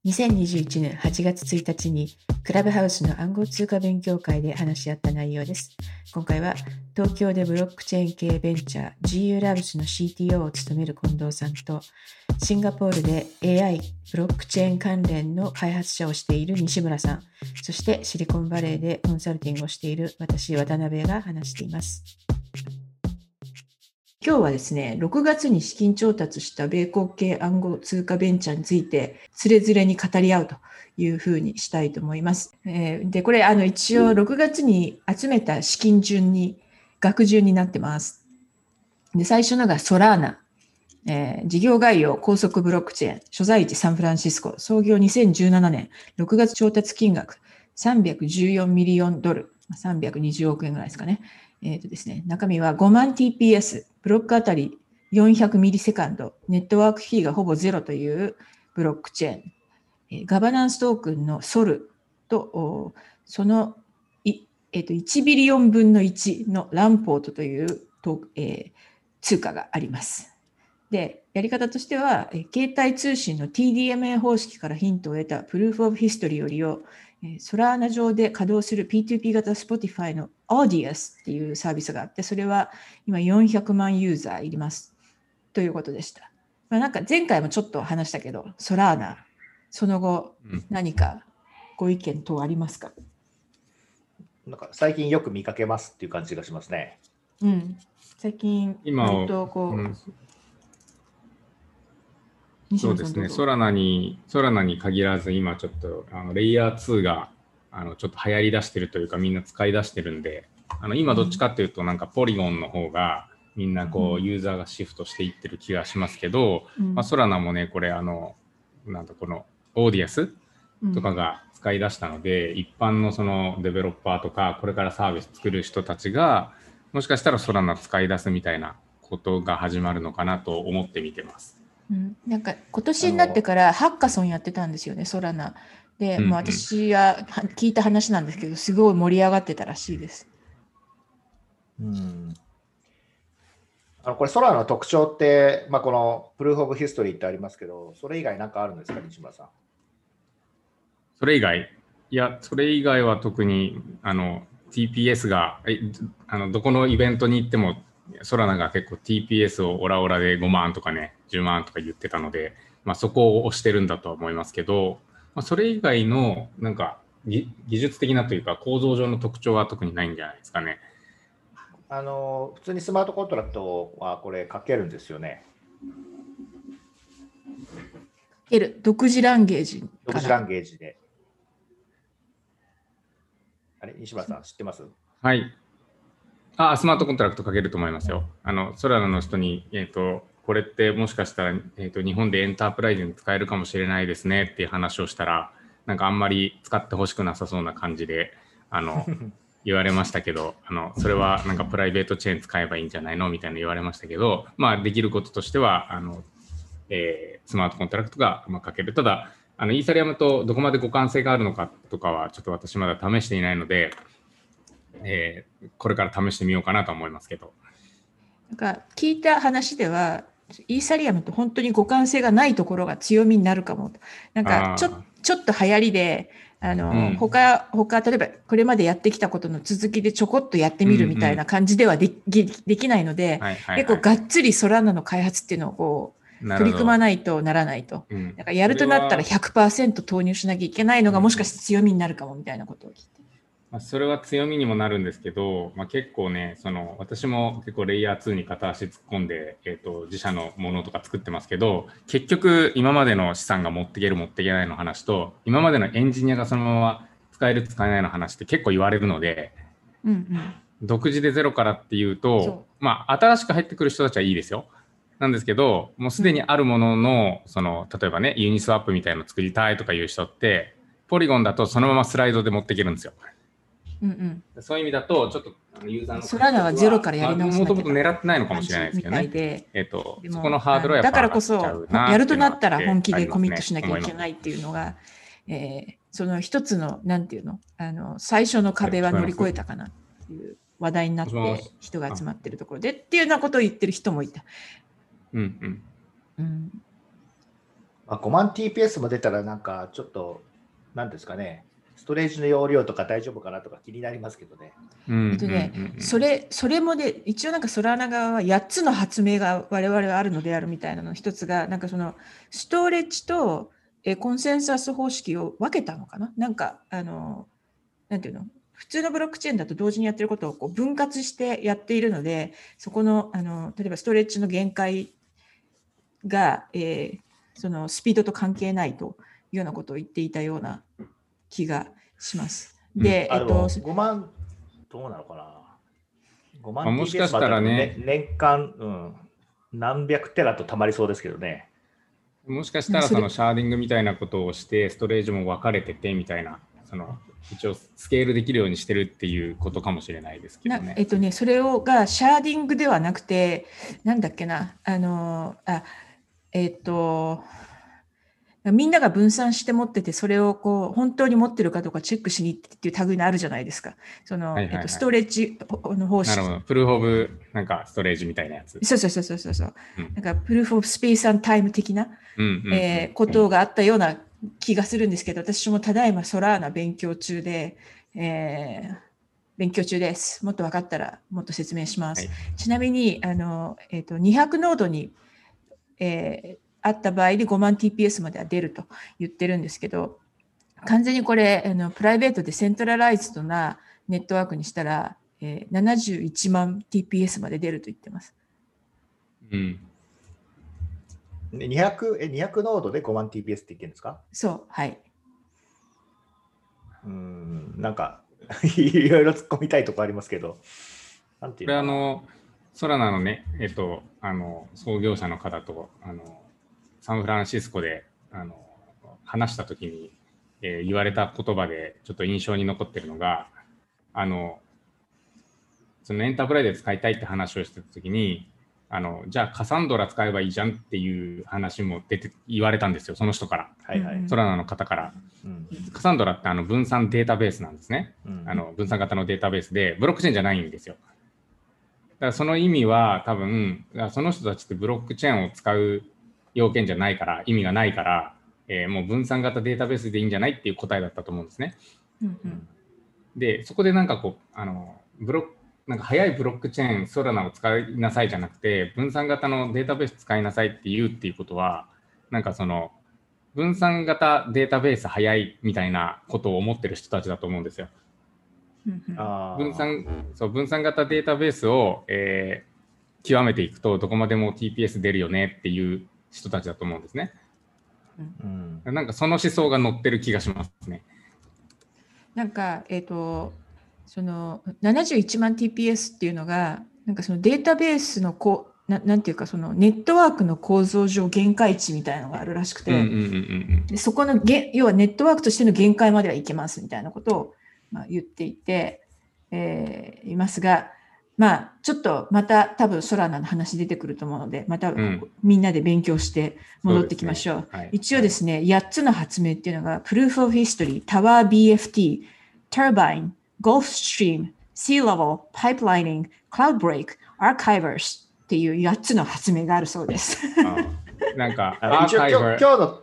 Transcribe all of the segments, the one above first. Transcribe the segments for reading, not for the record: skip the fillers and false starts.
2021年8月1日にクラブハウスの暗号通貨勉強会で話し合った内容です。今回は東京でブロックチェーン系ベンチャー GU ラブスの CTO を務める近藤さんと、シンガポールで AI ブロックチェーン関連の開発者をしている西村さん、そしてシリコンバレーでコンサルティングをしている私渡辺が話しています。今日はですね、6月に資金調達した米国系暗号通貨ベンチャーについて、つれづれに語り合うというふうにしたいと思います。で、これ一応6月に集めた資金額順になってます。で、最初のがソラーナ。事業概要高速ブロックチェーン、所在地サンフランシスコ、創業2017年、6月調達金額314ミリオンドル、320億円ぐらいですかね。ですね、中身は5万 TPS、ブロックあたり400ミリセカンド、ネットワークフィーがほぼゼロというブロックチェーン、ガバナンストークンのソルと、その1ビリオン分の1のランポートという、通貨があります。で、やり方としては、携帯通信の TDMA 方式からヒントを得たプルーフオブヒストリーを利用、ソラーナ上で稼働する P2P 型 Spotify の Audius っていうサービスがあって、それは今400万ユーザーいりますということでした。なんか前回もちょっと話したけど、ソラーナ、その後何かご意見等ありますか？ なんか最近よく見かけますっていう感じがしますね。 うん。最近割とそうですね、ソラナに限らず、今ちょっとレイヤー2がちょっと流行り出してるというか、みんな使い出してるんで、今どっちかっていうと、なんかポリゴンの方がみんなこう、ユーザーがシフトしていってる気がしますけど、ソラナもね、これなんだこのオーディアスとかが使い出したので、一般のそのデベロッパーとか、これからサービス作る人たちが、もしかしたらソラナ使い出すみたいなことが始まるのかなと思って見てます。 なんか今年になってからハッカソンやってたんですよね、ソラナで、もう私は聞いた話なんですけど、すごい盛り上がってたらしいです。 これソラナの特徴って、このプルーフオブヒストリーってありますけど、それ以外何かあるんですか、西村さん。 それ以外は特にTPS がどこのイベントに行ってもソラナが結構 TPS をオラオラで5万とかね10万とか言ってたので、そこを押してるんだとは思いますけど、それ以外のなんか技術的なというか構造上の特徴は特にないんじゃないですかね。 普通にスマートコントラクトはこれ書けるんですよね。 書ける。独自ランゲージ。 独自ランゲージで。あれ、西村さん知ってます？ はい。スマートコントラクト書けると思いますよ。ソラナの人に、これってもしかしたら、日本でエンタープライズに使えるかもしれないですねっていう話をしたら、なんかあんまり使ってほしくなさそうな感じで、言われましたけど、それはなんかプライベートチェーン使えばいいんじゃないのみたいな言われましたけど、できることとしては、スマートコントラクトが書ける。ただ、イーサリアムとどこまで互換性があるのかとかは、ちょっと私まだ試していないので、これから試してみようかなと思いますけど。 なんか聞いた話では、イーサリアムと本当に互換性がないところが強みになるかも。なんかちょっと流行りで、他例えばこれまでやってきたことの続きでちょこっとやってみるみたいな感じではできないので、結構がっつりソラナの開発っていうのをこう取り組まないとならないと。だからやるとなったら 100% 投入しなきゃいけないのがもしかして強みになるかもみたいなことを聞いて。 それは強みにもなるんですけど、結構ね、私も結構レイヤー2に片足突っ込んで、自社のものとか作ってますけど、結局今までの資産が持っていける持っていけないの話と、今までのエンジニアがそのまま使える使えないの話って結構言われるので、独自でゼロからっていうと、新しく入ってくる人たちはいいですよ。なんですけど、もうすでにあるものの、例えばね、ユニスワップみたいなの作りたいとかいう人って、ポリゴンだとそのままスライドで持っていけるんですよ。そういう意味だと、ちょっとユーザーのソラナはゼロからやり直すもともと狙ってないのかもしれないですけどね。そこのハードルはやっぱだからこそ、やるとなったら本気でコミットしなきゃいけないっていうのが、その一つの、なんていうの、最初の壁は乗り越えたかなっていう話題になって人が集まってるところでっていうようなことを言ってる人もいた。 5万 TPS も出たらなんかちょっと何ですかね、ストレージの容量とか大丈夫かなとか気になりますけどね。 それもで一応なんかソラーナ側は8つの発明が我々はあるのであるみたいなの一つがなんかそのストレッジとコンセンサス方式を分けたのかな、なんかなんていうの、普通のブロックチェーンだと同時にやってることをこう分割してやっているので、そこの例えばストレッジの限界が、そのスピードと関係ないというようなことを言っていたような気がします。で、 5万どうなのかな。5万もしかしたらね、 年間、何百テラとたまりそうですけどね。 もしかしたらそのシャーディングみたいなことをしてストレージも分かれててみたいな、その一応スケールできるようにしてるっていうことかもしれないですけどね。 それがシャーディングではなくて、なんだっけな、みんなが分散して持ってて、それをこう本当に持ってるかどうかチェックしに行ってっていう類のあるじゃないですか。その、ストレッジの方式。 なるほど。プルーフオブなんかストレージみたいなやつ。 そう。なんかプルーフオブスペース&タイム的なことがあったような気がするんですけど、私もただいまソラーナ勉強中で、勉強中です。もっと分かったらもっと説明します。ちなみに200ノードに、あった場合で5万 TPS までは出ると言ってるんですけど、完全にこれプライベートでセントラライズドなネットワークにしたら、71万 TPS まで出ると言ってます。 200ノードで5万 TPS って言ってるんですか？ そう、はい。 なんかいろいろ突っ込みたいところありますけど、なんていうの？ これソラナのね、創業者の方とサンフランシスコで話したときに、言われた言葉でちょっと印象に残ってるのが、そのエンタープライズで使いたいって話をしてたときに、じゃあカサンドラ使えばいいじゃんっていう話も言われたんですよ、その人から、ソラナの方から。カサンドラって分散データベースなんですね。分散型のデータベースでブロックチェーンじゃないんですよ。だからその意味は多分その人たちってブロックチェーンを使う要件じゃないから意味がないから、もう分散型データベースでいいんじゃないっていう答えだったと思うんですね。でそこでなんかこうなんか早いブロックチェーンソラナを使いなさいじゃなくて分散型のデータベース使いなさいっていうことはなんかその分散型データベース早いみたいなことを思ってる人たちだと思うんですよ。分散型データベースを、極めていくとどこまでも TPS 出るよねっていう人たちだと思うんですね。なんかその思想が載ってる気がしますね。 なんかその71万 TPS っていうのがなんかそのデータベースのなんていうかそのネットワークの構造上限界値みたいなのがあるらしくて、でそこの要はネットワークとしての限界まではいけますみたいなことを言っていて、いますが、ちょっとまた多分ソラナの話出てくると思うので、またみんなで勉強して戻ってきましょう。一応ですね、8つの発明っていうのが、Proof of History、Tower BFT、Turbine、Gulfstream、Sea Level、Pipelining、Cloudbreak、Archivers っていう8つの発明があるそうです。 なんか、 一応今日の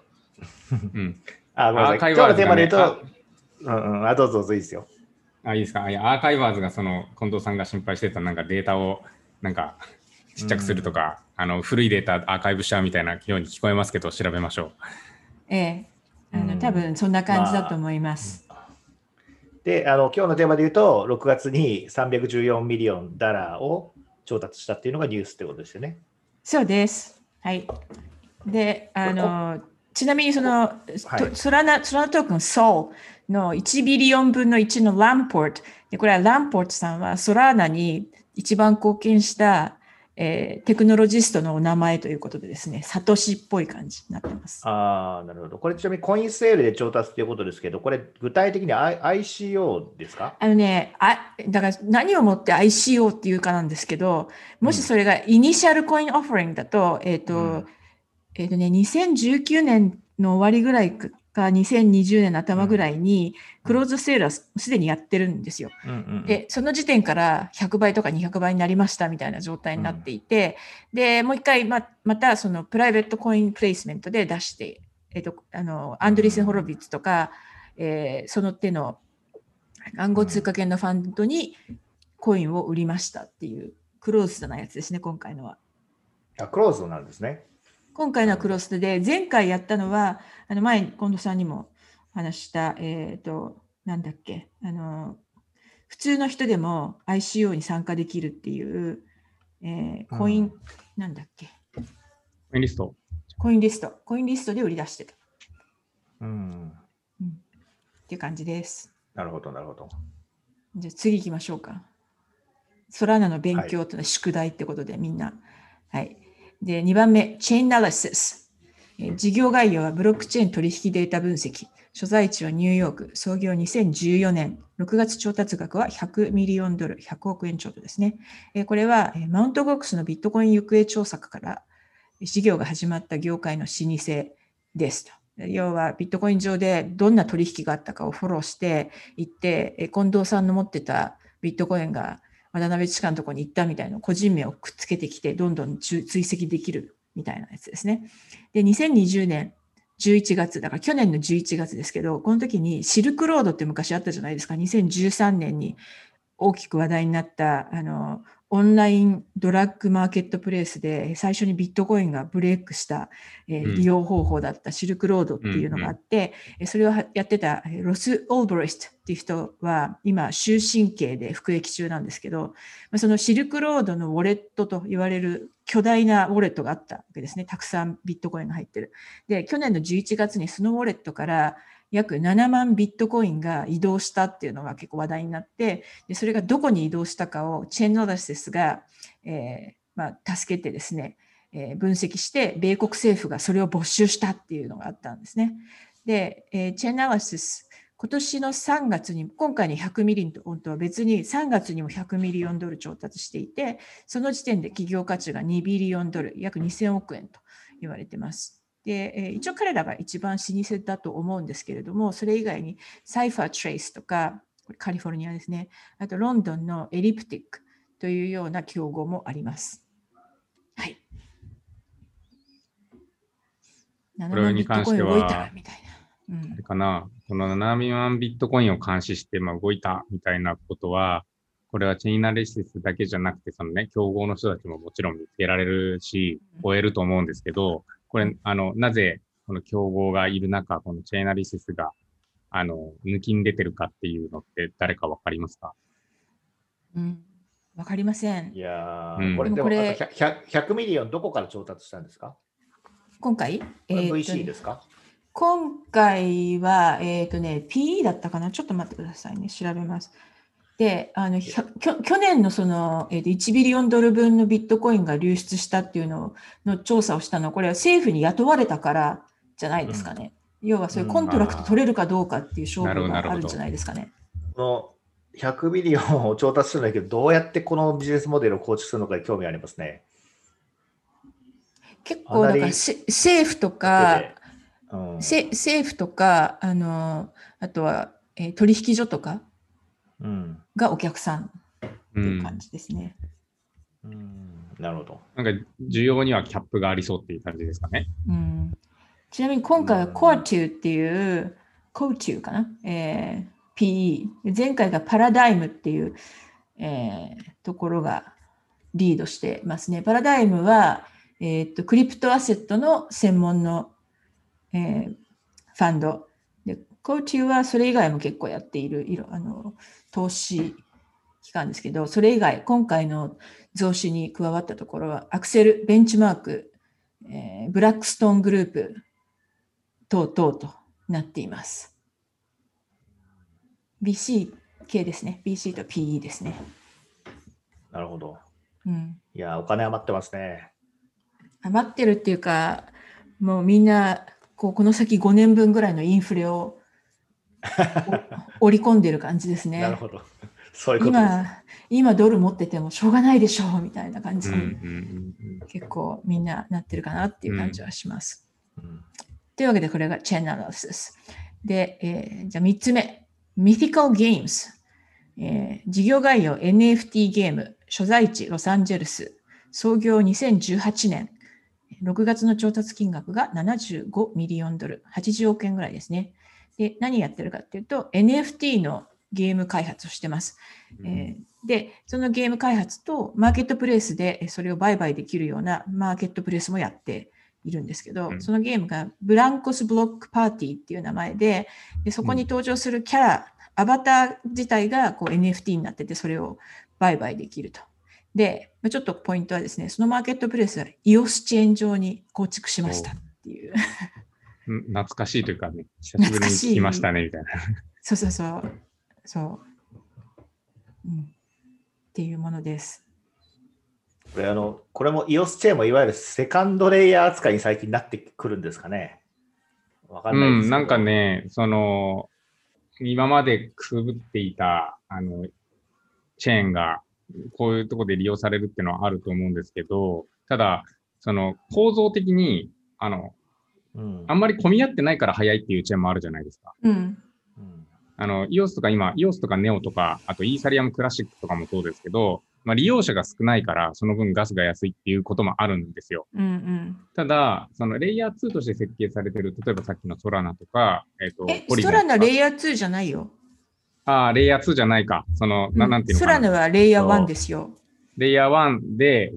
今日のテーマで言うと、どうぞいいですよ。 いいですか。アーカイバーズが近藤さんが心配してたなんかデータをなんかちっちゃくするとか、古いデータアーカイブしちゃうみたいなように聞こえますけど、調べましょう。多分そんな感じだと思います。 で、今日のテーマで言うと、6月に314ミリオンダラーを調達したっていうのがニュースってことですよね。 そうです。はい。で、ちなみにその、ソラナトークン SOL の1ビリオン分の1のランポート。で、これはランポートさんはソラーナに一番貢献した、テクノロジストのお名前ということでですね、サトシっぽい感じになってます。 なるほど。これちなみにコインセールで調達ということですけど、これ具体的に ICO ですか？ だから何をもって ICO っていうかなんですけど、もしそれがイニシャルコインオファリングだと、2019年の終わりぐらいか2020年の頭ぐらいにクローズセールはすでにやってるんですよ。で、その時点から100倍とか200倍になりましたみたいな状態になっていて、で、もう一回またそのプライベートコインプレイスメントで出してアンドリーセン・ホロビッツとか、その手の暗号通貨系のファンドにコインを売りましたっていうクローズドなやつですね、今回のは。 クローズドなんですね。 今回のはクローズドで、前回やったのは、前に近藤さんにも話した、なんだっけ、普通の人でも ICO に参加できるっていう、コイン、なんだっけ。 コインリスト。 コインリストで売り出してた。 っていう感じです。 なるほど、なるほど。 じゃあ次行きましょうか。ソラーナの勉強というのは宿題ってことで、みんな。はい。で、2番目、チェーンアナリシス。事業概要はブロックチェーン取引データ分析。所在地はニューヨーク。創業2014年。6月調達額は100ミリオンドル、100億円ちょうどですね。これはマウントゴックスのビットコイン行方調査から事業が始まった業界の老舗ですと。要はビットコイン上でどんな取引があったかをフォローしていって、近藤さんの持ってたビットコインが渡辺地下のところに行ったみたいな個人名をくっつけてきてどんどん追跡できるみたいなやつですね。で、2020年11月、だから去年の11月ですけど、この時にシルクロードって昔あったじゃないですか。2013年に大きく話題になったオンラインドラッグマーケットプレイスで最初にビットコインがブレイクした、利用方法だったシルクロードっていうのがあって、それをやってたロス・オールブレストっていう人は今終身刑で服役中なんですけど、そのシルクロードのウォレットと言われる巨大なウォレットがあったわけですね。たくさんビットコインが入ってる。で、去年の11月にそのウォレットから約7万ビットコインが移動したっていうのが結構話題になって、でそれがどこに移動したかをチェーンアナリシスが、助けてですね、分析して、米国政府がそれを没収したっていうのがあったんですね。で、チェーンアナリシス、今年の3月に、今回に100ミリオンとは別に3月にも100ミリオンドル調達していて、その時点で企業価値が2ビリオンドル、約2000億円と言われています。で、一応彼らが一番老舗だと思うんですけれども、それ以外にサイファートレイスとか、これカリフォルニアですね、あとロンドンのエリプティックというような競合もあります。はい。 これに関しては、あれかな、この7万ビットコインを監視して、動いたみたいなことは、これはチェーンアナリシスだけじゃなくて、そのね、競合の人たちももちろん見つけられるし、追えると思うんですけど、これ、なぜ、この競合がいる中、このチェーンアナリシスが、抜きに出てるかっていうのって誰かわかりますか？ わかりません。 いやー、これ100ミリオンどこから調達したんですか？ 今回、 VC ですか？ 今回は、PE だったかな？ちょっと待ってくださいね。調べます。で、去年のその、1ビリオンドル分のビットコインが流出したっていうの調査をしたのは、これは政府に雇われたからじゃないですかね。要はそういうコントラクト取れるかどうかっていう勝負があるんじゃないですかね。 この100ビリオンを調達するんだけど、どうやってこのビジネスモデルを構築するのかに興味ありますね。 結構だから政府とか、政府とか、あとは、取引所とかがお客さんっていう感じですね。 なるほど。 なんか需要にはキャップがありそうっていう感じですかね。 ちなみに今回はCORE2っていう、CORE2かな、PE。前回がパラダイムっていう、ところがリードしてますね。パラダイムは、クリプトアセットの専門の、ファンド。で、CORE2はそれ以外も結構やっている投資機関ですけど、それ以外、今回の増資に加わったところは、アクセル、ベンチマーク、ブラックストーングループ等々となっています。BC 系ですね。BC と PE ですね。 なるほど。いや、お金余ってますね。 余ってるっていうか、もうみんな、この先5年分ぐらいのインフレを織り込んでる感じですね。 なるほど。そういうことです。 今ドル持っててもしょうがないでしょうみたいな感じに結構みんななってるかなっていう感じはします。というわけでこれがチェーンアナリシス。で、じゃあ3つ目。Mythical Games。事業概要 NFT ゲーム。所在地ロサンゼルス。創業2018年。 6月の調達金額が75ミリオンドル、80億円ぐらいですね。で、何やってるかっていうと、NFT のゲーム開発をしてます。で、そのゲーム開発とマーケットプレイスでそれを売買できるようなマーケットプレイスもやっているんですけど、そのゲームがブランコスブロックパーティーっていう名前で、そこに登場するキャラ、アバター自体がこう NFT になってて、それを売買できると。で、ちょっとポイントはですね、そのマーケットプレイスは EOS チェーン上に構築しましたっていう。 懐かしいというかね、久しぶりに聞きましたねみたいな。 そうそうそう。そう。っていうものです。 これも EOS チェーンもいわゆるセカンドレイヤー扱いに最近なってくるんですかね。わかんないですけど。 なんかね、今までくぐっていた、チェーンが、こういうところで利用されるっていうのはあると思うんですけど、ただ、構造的に、あんまり混み合ってないから早いっていうチェーンもあるじゃないですか。EOS とか今、EOS とか NEO とか、あとイーサリアムクラシックとかもそうですけど、利用者が少ないから、その分ガスが安いっていうこともあるんですよ。ただ、レイヤー2として設計されてる、例えばさっきのソラナとか、 ソラナレイヤー2じゃないよ。 レイヤー2じゃないか。なんていうのかな。 ソラナはレイヤー1ですよ。 レイヤー1で、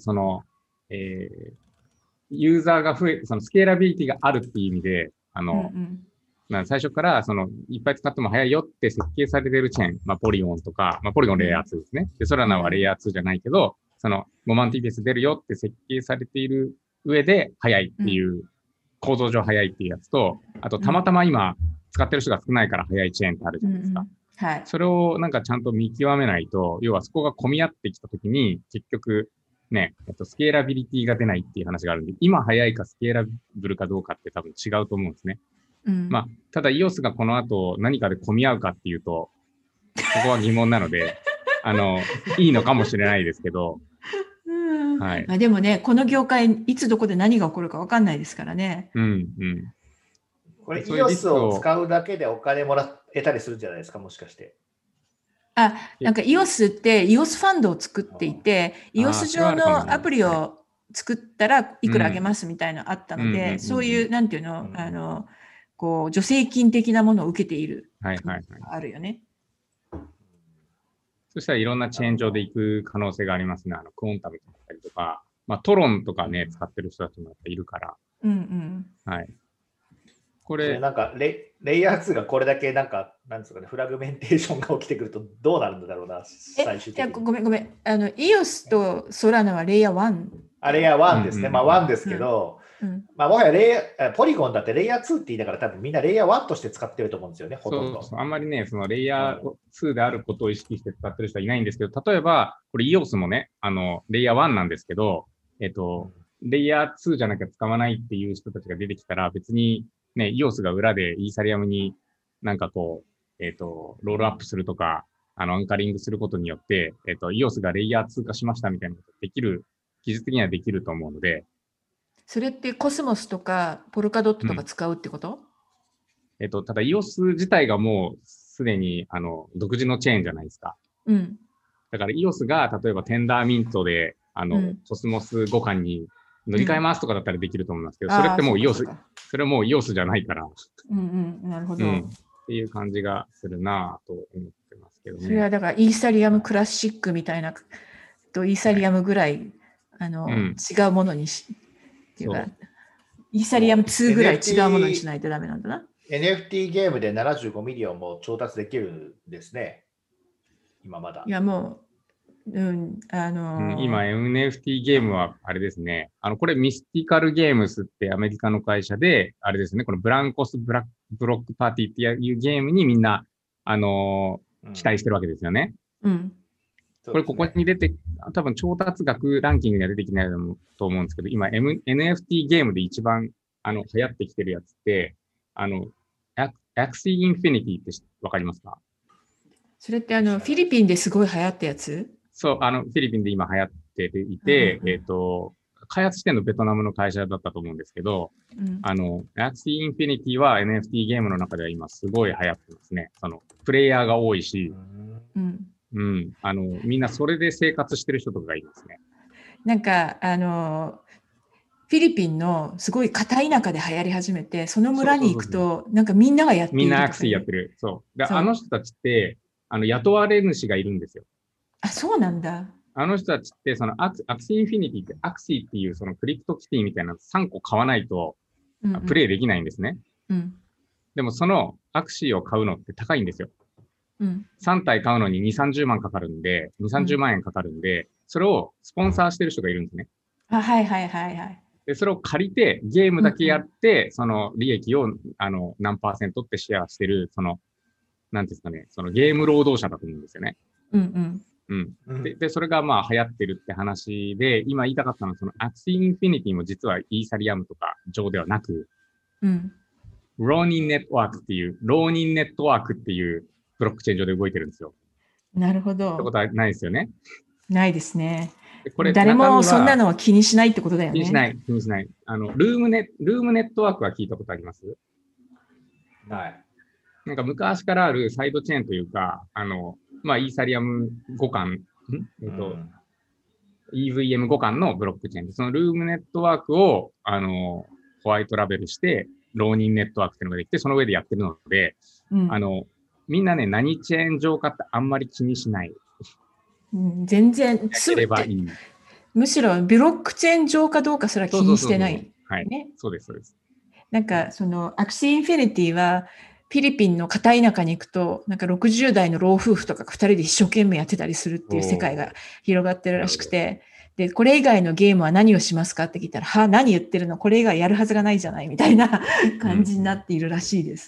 ユーザーが増え、スケーラビリティがあるっていう意味で、最初からいっぱい使っても早いよって設計されてるチェーン、ポリゴンとか、ポリゴンレイヤー2ですね。で、ソラナはレイヤー2じゃないけど、5万 TPS 出るよって設計されている上で早いっていう、構造上早いっていうやつと、あとたまたま今使ってる人が少ないから早いチェーンってあるじゃないですか。 はい。 それをなんかちゃんと見極めないと、要はそこが混み合ってきたときに、結局ね、スケーラビリティが出ないっていう話があるんで、今早いかスケーラブルかどうかって多分違うと思うんですね。ただ EOS がこの後何かで混み合うかっていうと、そこは疑問なので、いいのかもしれないですけど、はい。 でもね、この業界、いつどこで何が起こるか分かんないですからね。 これ EOS を使うだけでお金もらえたりするんじゃないですか、もしかして。 なんか EOS って EOS ファンドを作っていて、EOS 上のアプリを作ったらいくらあげますみたいなのあったので、そういう、なんていうの、こう助成金的なものを受けている。あるよね。 そしたらいろんなチェーン上で行く可能性がありますね。クオンタムだったりとか、トロンとかね、使ってる人たちもいるから。はい。 これなんかレイヤー2がこれだけなんですかね、フラグメンテーションが起きてくるとどうなるんだろうな、最終的に。 ごめん。EOS とソラナはレイヤー1。 レイヤー1ですね。1ですけど、もはやポリゴンだってレイヤー2って言いながら多分みんなレイヤー1として使ってると思うんですよね、ほとんど。 あんまりね、レイヤー2であることを意識して使ってる人はいないんですけど、例えば、これ EOS もね、レイヤー1なんですけど、レイヤー2じゃなきゃ使わないっていう人たちが出てきたら、別にね、EOS が裏でイーサリアムになんかこう、ロールアップするとか、アンカリングすることによって、EOS がレイヤー2化しましたみたいなことできる、技術的にはできると思うので。 それってコスモスとかポルカドットとか使うってこと？ ただ EOS 自体がもうすでに独自のチェーンじゃないですか。だから EOS が例えばテンダーミントでコスモス互換に乗り換えますとかだったらできると思いますけど、それってもう EOS、それはもう EOS じゃないから。 なるほど。 っていう感じがするなぁと思ってますけどね。 それはだからイーサリアムクラシックみたいなとイーサリアムぐらい、違うものにっていうか、イーサリアム2ぐらい違うものにしないとダメなんだな。 NFT ゲームで75ミリオンも調達できるんですね。今まだ。 いやもう、 今 NFT ゲームはあれですね。これミスティカルゲームスってアメリカの会社で、あれですね、このブランコスブロックパーティーっていうゲームにみんな、期待してるわけですよね。これここに出て、多分調達額ランキングには出てきないと思うんですけど、今、NFT ゲームで一番流行ってきてるやつって、Axie Infinity ってわかりますか？ それってフィリピンですごい流行ったやつ？ そう、フィリピンで今流行っていて、開発してるのベトナムの会社だったと思うんですけど、Axie Infinity は NFT ゲームの中では今すごい流行ってますね。プレイヤーが多いし、みんなそれで生活してる人とかがいますね。 なんか、 フィリピンのすごい片田舎で流行り始めて、その村に行くと、なんかみんながやっているみんなアとかいう。 クシーやってる。そう。で、 そうあの人たちって、雇われ主がいるんですよ。 あ、そうなんだ。 あの人たちって、そのアクシーインフィニティって、アクシーっていうそのクリプトキティみたいな3個買わないと、 うんうんプレイできないんですね。 うんでもそのアクシーを買うのって高いんですよ。 うん 3体買うのに2、30万かかるんで、2、30万円かかるんで、それをスポンサーしてる人がいるんですね。 あ、はいはいはいはい。 で、それを借りて、ゲームだけやって、その利益を、何パーセントってシェアしてる、なんていうんですかね、そのゲーム労働者だと思うんですよね。 うんで、それがまあ流行ってるって話で、今言いたかったのは、そのアクシーインフィニティも実はイーサリアムとか上ではなく、ローニンネットワークっていうブロックチェーン上で動いてるんですよ。 なるほど。 ってことはないですよね。 ないですね。 これ誰もそんなのは気にしないってことだよね。 気にしない、気にしない。ルームネットワークは聞いたことあります？ ない。 なんか昔からあるサイドチェーンというか、まあ、イーサリアム互換、EVM 互換のブロックチェーンで、そのルームネットワークを、ホワイトラベルして、浪人ネットワークっていうのができて、その上でやってるので、みんなね、何チェーン上かってあんまり気にしない。 全然、むしろブロックチェーン上かどうかすら気にしてない。 はい。そうです、そうです。 なんか、その、アクシーインフィニティは、フィリピンの片田舎に行くと、なんか60代の老夫婦とか2人で一生懸命やってたりするっていう世界が広がってるらしくて、で、これ以外のゲームは何をしますかって聞いたら、何言ってるの？これ以外やるはずがないじゃないみたいな感じになっているらしいです。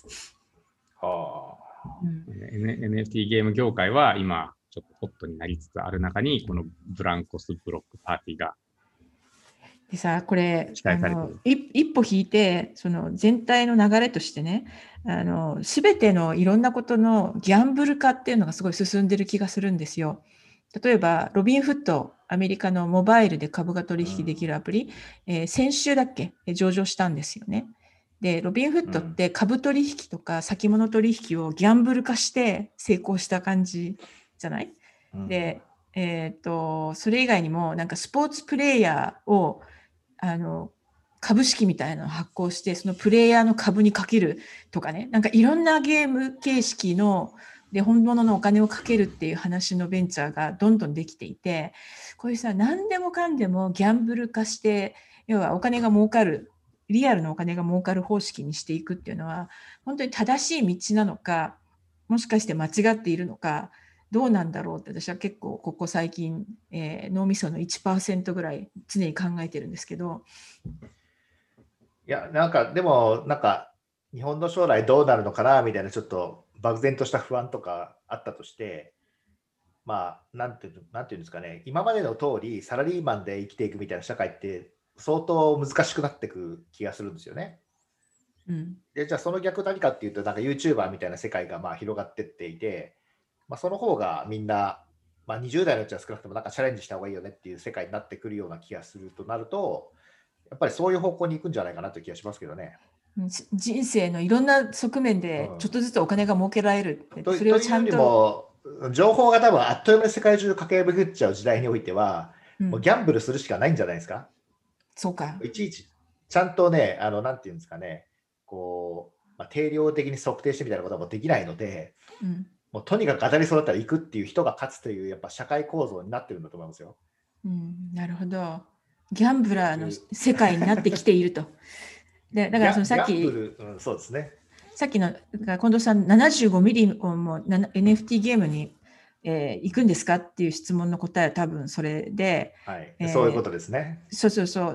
NFT ゲーム業界は今、ちょっとホットになりつつある中に、このブランコスブロックパーティーが。 でさ、これ、一歩引いて、その全体の流れとしてね、すべてのいろんなことのギャンブル化っていうのがすごい進んでる気がするんですよ。例えば、ロビンフット、アメリカのモバイルで株が取引できるアプリ、先週だっけ、上場したんですよね。で、ロビンフットって株取引とか先物取引をギャンブル化して成功した感じじゃない？で、それ以外にも、なんかスポーツプレイヤーを、株式みたいなのを発行して、そのプレイヤーの株にかけるとかね、なんかいろんなゲーム形式ので本物のお金をかけるっていう話のベンチャーがどんどんできていて、こういうさ、何でもかんでもギャンブル化して、要はお金が儲かる、リアルのお金が儲かる方式にしていくっていうのは、本当に正しい道なのか、もしかして間違っているのか、どうなんだろうって私は結構ここ最近、脳みその 1% ぐらい常に考えてるんですけど。 いや、なんかでもなんか日本の将来どうなるのかなみたいなちょっと漠然とした不安とかあったとして、まあなんていうんですかね、今までの通りサラリーマンで生きていくみたいな社会って相当難しくなっていく気がするんですよね。でじゃあその逆何かっていうと、なんか YouTuber みたいな世界がまあ広がってっていて、その方がみんな、20代のうちは少なくともなんかチャレンジした方がいいよねっていう世界になってくるような気がするとなると、やっぱりそういう方向に行くんじゃないかなという気がしますけどね。 人生のいろんな側面でちょっとずつお金が儲けられるって、 それをちゃんと。情報が多分あっという間に世界中駆け巡っちゃう時代においては、もうギャンブルするしかないんじゃないですか。 そうか。 いちいちちゃんとね、なんていうんですかね、こう、定量的に測定してみたいなことはもうできないので、もうとにかく当たりそうだったら行くっていう人が勝つというやっぱ社会構造になってるんだと思いますよ。 なるほど。ギャンブラーの世界になってきていると。でだからそのさっき、 そうですね。 さっきの近藤さん、75ミリをも NFT ゲームに、行くんですかっていう質問の答えは多分それで、 そういうことですね。 そう。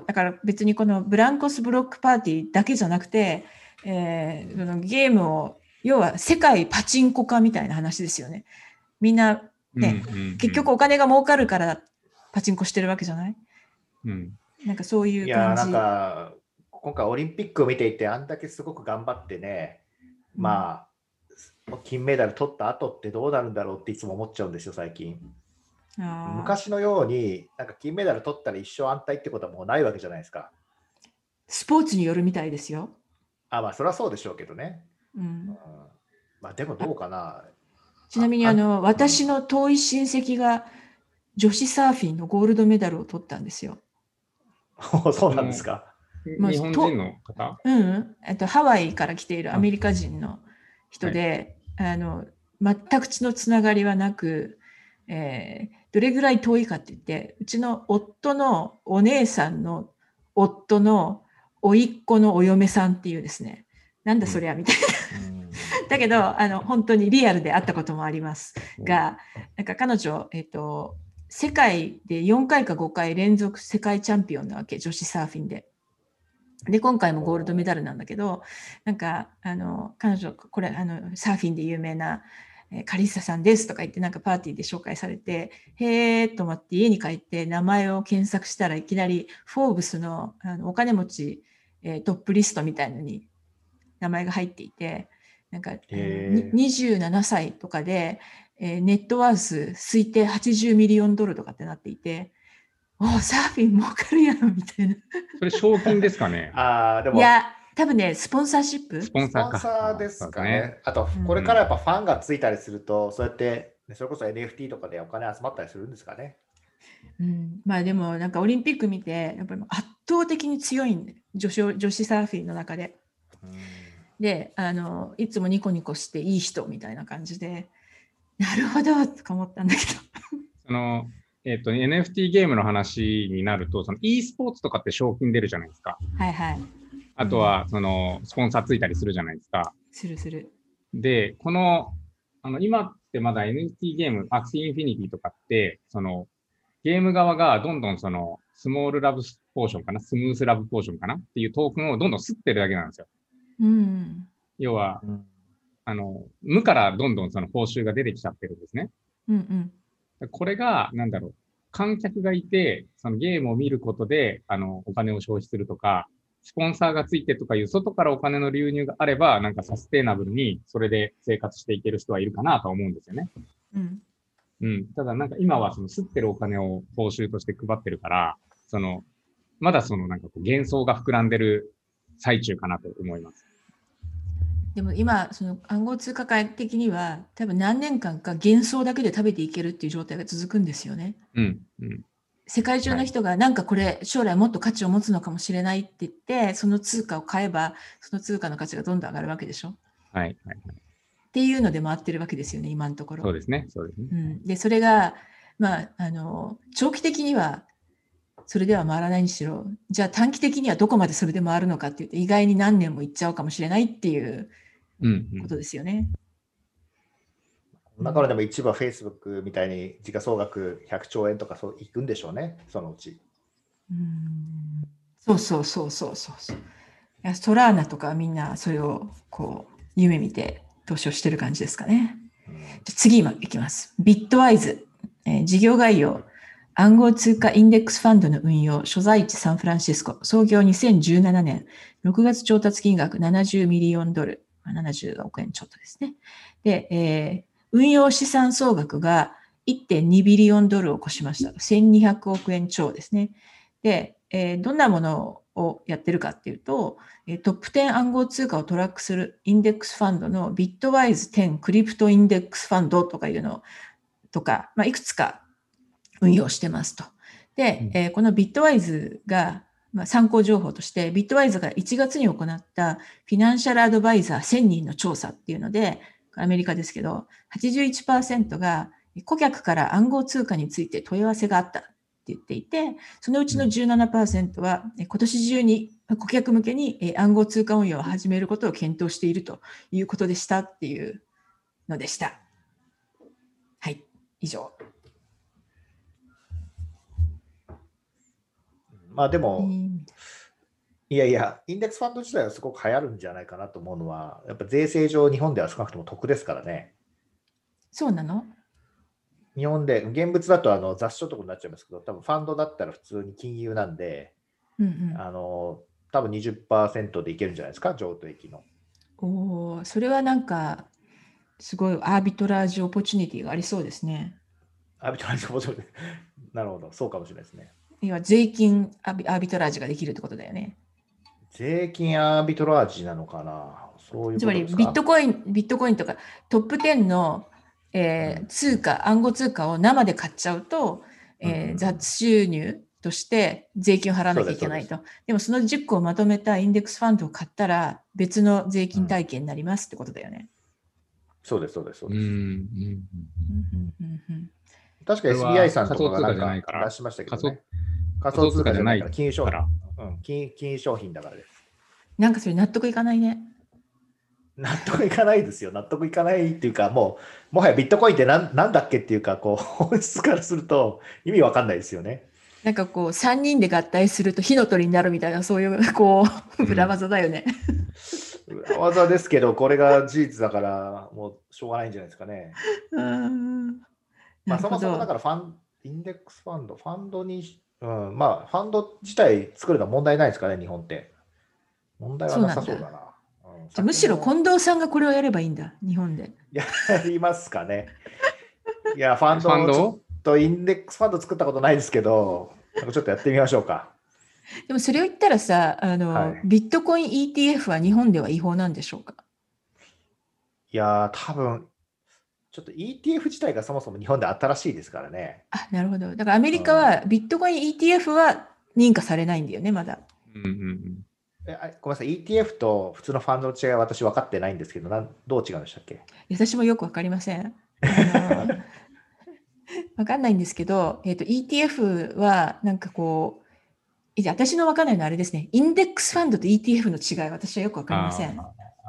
だから別にこのブランコスブロックパーティーだけじゃなくて、そのゲームを要は世界パチンコ化みたいな話ですよね。みんなね、結局お金が儲かるからパチンコしてるわけじゃない？なんかそういう感じ。 いや、なんか今回オリンピックを見ていて、あんだけすごく頑張ってね、金メダル取った後ってどうなるんだろうっていつも思っちゃうんですよ、最近。昔のようになんか金メダル取ったら一生安泰ってことはもうないわけじゃないですか。 スポーツによるみたいですよ。 それはそうでしょうけどね。でもどうかな。 ちなみに私の遠い親戚が女子サーフィンのゴールドメダルを取ったんですよ。 そうなんですか。 日本人の方？ ハワイから来ているアメリカ人の人で、全く血のつながりはなく、どれぐらい遠いかって言って、うちの夫のお姉さんの夫の甥っ子のお嫁さんっていうですね、なんだそりゃみたいな。だけど本当にリアルで会ったこともありますが、なんか彼女、世界で4回か5回連続世界チャンピオンなわけ、女子サーフィンで。で、今回もゴールドメダルなんだけど、なんか彼女、これサーフィンで有名なカリッサさんですとか言って、なんかパーティーで紹介されて、へーと思って家に帰って名前を検索したらいきなりフォーブスのお金持ちトップリストみたいのに名前が入っていて、なんか27歳とかでネットワース推定80ミリオンドルとかってなっていて、サーフィン儲かるやんみたいな。 それ賞金ですかね？ でもいや、多分ね、スポンサーシップ？ スポンサーですかね。あと、これからやっぱファンがついたりすると、そうやって、それこそ NFT とかでお金集まったりするんですかね。 まあでも、なんかオリンピック見て、やっぱり圧倒的に強いんで、女子サーフィンの中で。で、いつもニコニコしていい人みたいな感じで、なるほどとか思ったんだけど。 NFT ゲームの話になると、e スポーツとかって賞金出るじゃないですか。 はいはい。 あとは、スポンサーついたりするじゃないですか。 する。 で、今ってまだ NFT ゲーム、アクシーインフィニティとかって、ゲーム側がどんどんスモールラブポーションかな、スムースラブポーションかなっていうトークンをどんどん吸ってるだけなんですよ。要は、無からどんどん報酬が出てきちゃってるんですね。これが、観客がいて、ゲームを見ることで、お金を消費するとか、スポンサーがついてとかいう外からお金の流入があれば、なんかサステイナブルにそれで生活していける人はいるかなと思うんですよね。ただなんか今は吸ってるお金を報酬として配ってるから、まだなんか幻想が膨らんでる最中かなと思います。 でも今、暗号通貨界的には多分何年間か幻想だけで食べていけるっていう状態が続くんですよね。世界中の人がなんかこれ将来もっと価値を持つのかもしれないって言って、その通貨を買えばその通貨の価値がどんどん上がるわけでしょ。っていうので回ってるわけですよね、今のところ。 そうですね。 で、それが、長期的にはそれでは回らないにしろ、じゃあ短期的にはどこまでそれで回るのかっていうと、意外に何年もいっちゃうかもしれないっていうことですよね。 だからでも一部は Facebook みたいに時価総額100兆円とかそういくんでしょうね、そのうち。 そう。ソラーナとかみんなそれを夢見て投資をしてる感じですかね。次いきます。ビットワイズ、事業概要。暗号通貨インデックスファンドの運用、所在地サンフランシスコ、創業2017年、6月調達金額70ミリオンドル、70億円ちょっとですね。で、運用資産総額が 1.2 ビリオンドルを超しました。1200億円超ですね。で、どんなものをやってるかっていうと、トップ10暗号通貨をトラックするインデックスファンドのビットワイズ10クリプトインデックスファンドとかいうのとか、いくつか運用してますと。で、このビットワイズが、参考情報として、ビットワイズが1月に行ったフィナンシャルアドバイザー1000人の調査っていうので、アメリカですけど、81% が顧客から暗号通貨について問い合わせがあったって言っていて、そのうちの 17% は今年中に顧客向けに暗号通貨運用を始めることを検討しているということでしたっていうのでした。はい、以上。 でも、いや、インデックスファンド自体はすごく流行るんじゃないかなと思うのは、やっぱ税制上、日本では少なくとも得ですからね。 そうなの？ 日本で、現物だと雑所得になっちゃいますけど、多分ファンドだったら普通に金融なんで、多分 20% でいけるんじゃないですか、譲渡益の。 それはなんか、すごいアービトラージオポチュニティがありそうですね。 アービトラージオポチュニティ。なるほど、そうかもしれないですね。 要は税金アービトラージができるってことだよね。 税金アービトラージなのかな、そういうことですか。 つまりビットコインとかトップ10の、暗号通貨を生で買っちゃうと、雑収入として税金を払わなきゃいけないと。でもその10個をまとめたインデックスファンドを買ったら別の税金体系になりますってことだよね。 そうです、そうです、そうです。確かそれは SBI さんとかが仮想通貨じゃななんいからか出しましたけどね。仮想通貨じゃないから、金融商品。金融商品だからです。 なんかそれ納得いかないね。 納得いかないですよ。納得いかないっていうか、もはやビットコインってなんだっけっていうか、こう、本質からすると意味わかんないですよね。 なんかこう、3人で合体すると火の鳥になるみたいな、そういう、こう、裏技だよね。 裏技ですけど、これが事実だから、もうしょうがないんじゃないですかね。そもそもだからインデックスファンドに、ファンド自体作るのは問題ないですかね、日本って。問題はなさそうだな。 じゃむしろ近藤さんがこれをやればいいんだ、日本で。 やりますかね。いや、ファンドとインデックスファンド作ったことないですけど、ちょっとやってみましょうか。 でもそれを言ったらさ、ビットコイン ETF は日本では違法なんでしょうか？ いや、多分、ちょっと ETF 自体がそもそも日本で新しいですからね。 あ、なるほど。だからアメリカはビットコイン ETF は認可されないんだよね、まだ。 ごめんなさい、ETF と普通のファンドの違いは私分かってないんですけど、どう違うんでしたっけ？ 私もよく分かりません。分かんないんですけど、ETF はなんかこう、私の分かんないのはあれですね、インデックスファンドと ETF の違い、私はよく分かりません。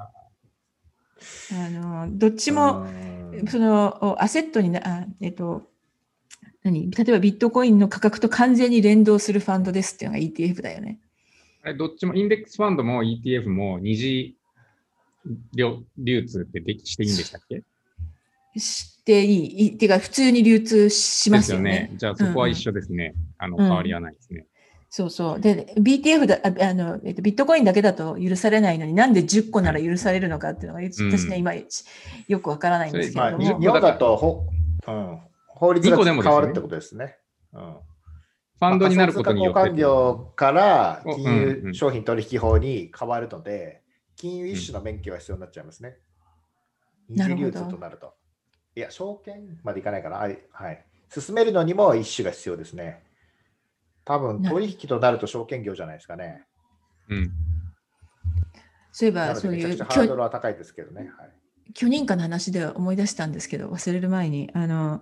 どっちも、そのアセットに例えばビットコインの価格と完全に連動するファンドですっていうのが ETF だよね。 どっちもインデックスファンドも ETF も二次流通ってしていいんでしたっけ？ していい。っていうか、普通に流通しますよね。 ですよね。じゃあそこは一緒ですね。変わりはないですね。 そうそう。で、BTF ビットコインだけだと許されないのになんで10個なら許されるのかっていうのが、私ね、今よくわからないんですけれども。 日本だと法律が変わるってことですね。 ファンドになることによって。 交換業から金融商品取引法に変わるので、金融一種の免許が必要になっちゃいますね。二次流通となると。いや、証券までいかないかな。はい。進めるのにも一種が必要ですね。多分取引となると証券業じゃないですかね。 そういえば、そういうめちゃくちゃハードルは高いですけどね。 許認可の話では思い出したんですけど、忘れる前に、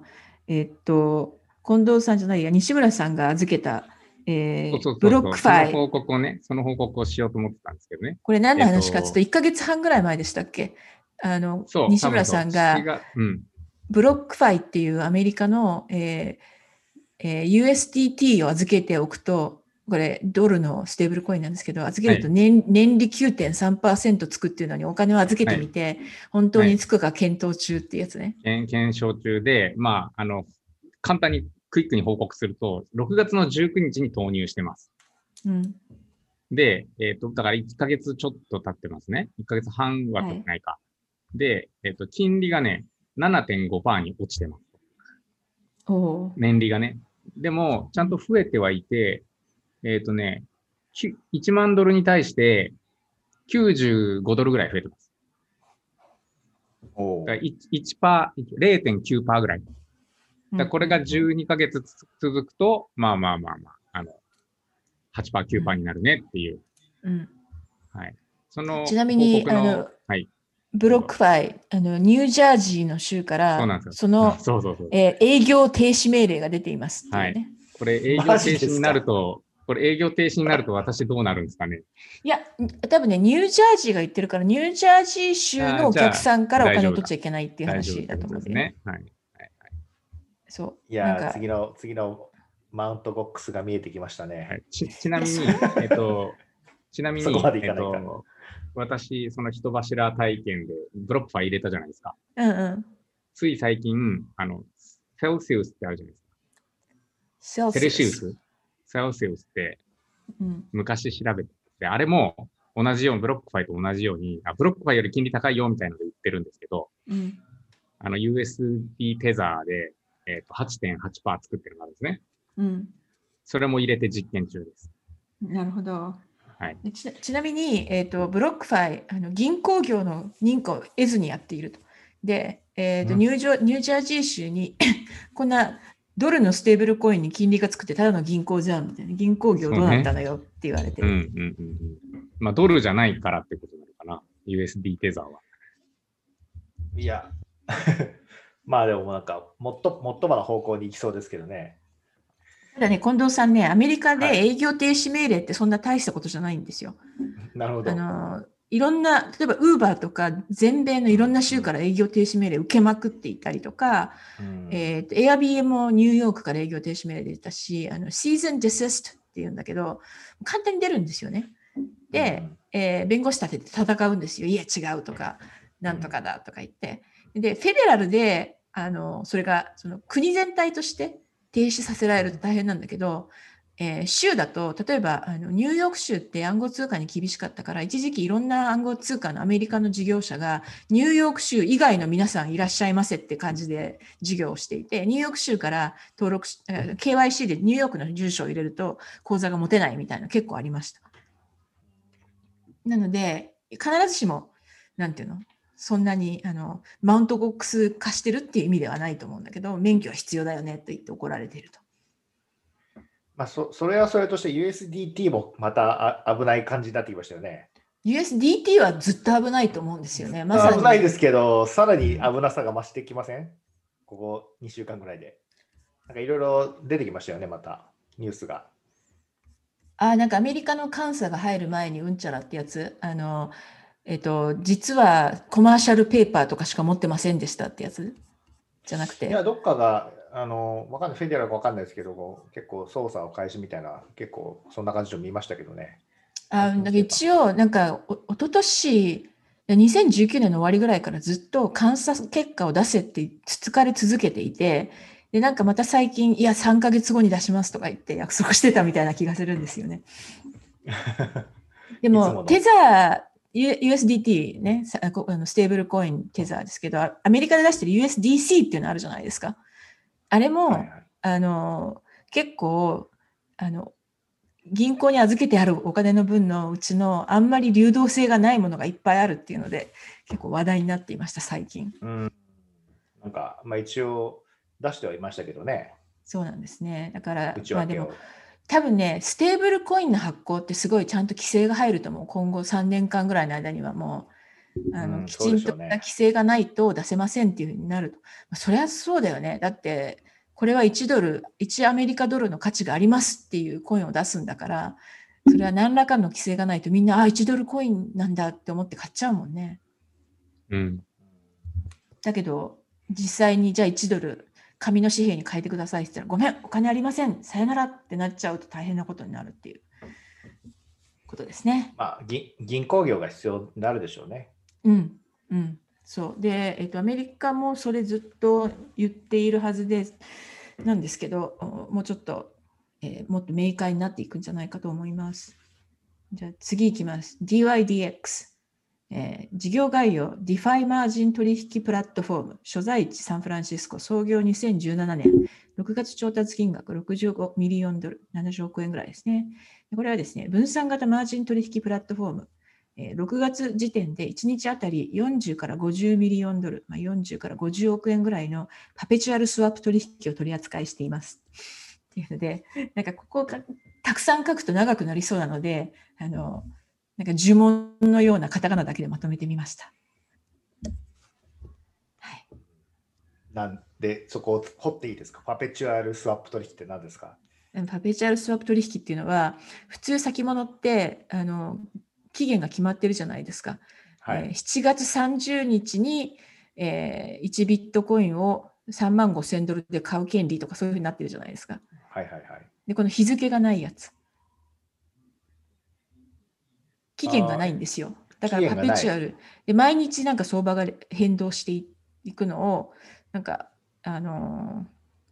近藤さんじゃないや、西村さんが預けた、ブロックファイ。 その報告をしようと思ってたんですけどね。 これ何の話かというと、1ヶ月半ぐらい前でしたっけ？西村さんが、ブロックファイっていうアメリカの、USDT を預けておくと、これドルのステーブルコインなんですけど、預けると年利 9.3% つくっていうのにお金を預けてみて、本当につくか検討中っていうやつね。 検証中で、簡単にクイックに報告すると、6月の19日に投入してます。で、だから1ヶ月ちょっと経ってますね。1ヶ月半は経ってないか。で、金利がね、7.5% に落ちてます。年利がね。でも、ちゃんと増えてはいて、1万ドルに対して95ドルぐらい増えてます。0.9% ぐらい。これが12ヶ月続くと、8%、9% になるねっていう。 ちなみに、ブロックファイ、ニュージャージーの州から、その営業停止命令が出ていますっていうね。 これ営業停止になると、私どうなるんですかね。 いや、多分ね、ニュージャージーが言ってるから、ニュージャージー州のお客さんからお金を取っちゃいけないっていう話だと思うんですね。そう。 いや、次のマウントボックスが見えてきましたね。 ちなみに、私、その人柱体験でブロックファイ入れたじゃないですか。つい最近、セルシウスってあるじゃないですか。セルシウスって昔調べて、あれも同じように、ブロックファイと同じように、ブロックファイより金利高いよみたいなので言ってるんですけど、USD テザーで、8.8% 作ってるのがあるんですね。それも入れて実験中です。 なるほど。ちなみに、ブロックファイ、銀行業の認可を得ずにやっていると。で、ニュージャージー州にこんなドルのステーブルコインに金利がつくってただの銀行じゃんみたいな。銀行業どうなったのよって言われてる。 まあドルじゃないからってことなのかな。USD テザーは。 いや、まあでもなんかもっともな方向に行きそうですけどね。 ただね、近藤さんね、アメリカで営業停止命令ってそんな大したことじゃないんですよ。 なるほど。 いろんな、例えばウーバーとか全米のいろんな州から営業停止命令受けまくっていたりとか、Airbnb もニューヨークから営業停止命令出たし、シーズンディセストっていうんだけど、簡単に出るんですよね。で、弁護士立てて戦うんですよ。いや、違うとか、なんとかだとか言って。で、フェデラルで、それがその国全体として停止させられると大変なんだけど、州だと、例えばニューヨーク州って暗号通貨に厳しかったから、一時期いろんな暗号通貨のアメリカの事業者が、ニューヨーク州以外の皆さんいらっしゃいませって感じで事業をしていて、ニューヨーク州から登録し、KYC でニューヨークの住所を入れると口座が持てないみたいな結構ありました。なので、必ずしも、なんていうの、そんなにマウントボックス化してるっていう意味ではないと思うんだけど、免許は必要だよねと言って怒られていると。 まあ、それはそれとして USDT もまた危ない感じになってきましたよね。 USDT はずっと危ないと思うんですよね。 まさに危ないですけど、さらに危なさが増してきません？ここ2週間ぐらいで。なんかいろいろ出てきましたよね、またニュースが。 なんかアメリカの監査が入る前にうんちゃらってやつ、実はコマーシャルペーパーとかしか持ってませんでしたってやつじゃなくて。 いや、どっかが、わかんない、フェデラルかわかんないですけど、結構捜査を開始みたいな、結構そんな感じを見ましたけどね。 なんか一応、なんかおととし、2019年の終わりぐらいからずっと監査結果を出せってつつかれ続けていて、で、なんかまた最近、いや、3ヶ月後に出しますとか言って約束してたみたいな気がするんですよね。でも、テザー、USDT ね、ステーブルコインテザーですけど、アメリカで出してる USDC っていうのあるじゃないですか。あれも、結構、銀行に預けてあるお金の分のうちのあんまり流動性がないものがいっぱいあるっていうので、結構話題になっていました、最近。 なんか、まあ一応出してはいましたけどね。 そうなんですね。だから、まあでも、多分ね、ステーブルコインの発行ってすごいちゃんと規制が入ると思う。今後3年間ぐらいの間にはもう、きちんとした規制がないと出せませんっていうふうになると。そりゃそうだよね。だって、これは1ドル、1アメリカドルの価値がありますっていうコインを出すんだから、それは何らかの規制がないとみんな、1ドルコインなんだって思って買っちゃうもんね。だけど、実際にじゃあ1ドル、紙の紙幣に変えてくださいって言ったら、ごめん、お金ありません、さよならってなっちゃうと大変なことになるっていうことですね。 まあ、銀行業が必要になるでしょうね。 そう。で、アメリカもそれずっと言っているはずなんですけど、もうちょっと、もっと明快になっていくんじゃないかと思います。じゃあ次いきます。DYDX。事業概要、DeFi マージン取引プラットフォーム、所在地サンフランシスコ、創業2017年、6月調達金額65ミリオンドル、70億円ぐらいですね。これはですね、分散型マージン取引プラットフォーム、6月時点で1日あたり40から50ミリオンドル、40から50億円ぐらいのパペチュアルスワップ取引を取り扱いしています。っていうので、なんかここがたくさん書くと長くなりそうなので、なんか呪文のようなカタカナだけでまとめてみました。はい。 なんで、そこを掘っていいですか？パペチュアルスワップ取引って何ですか？ パペチュアルスワップ取引っていうのは、普通先物って期限が決まってるじゃないですか。7月30日に、1ビットコインを3万5000ドルで買う権利とかそういうふうになってるじゃないですか。で、この日付がないやつ。期限がないんですよ。だからパペチュアル。で、毎日なんか相場が変動していくのを、なんか、なん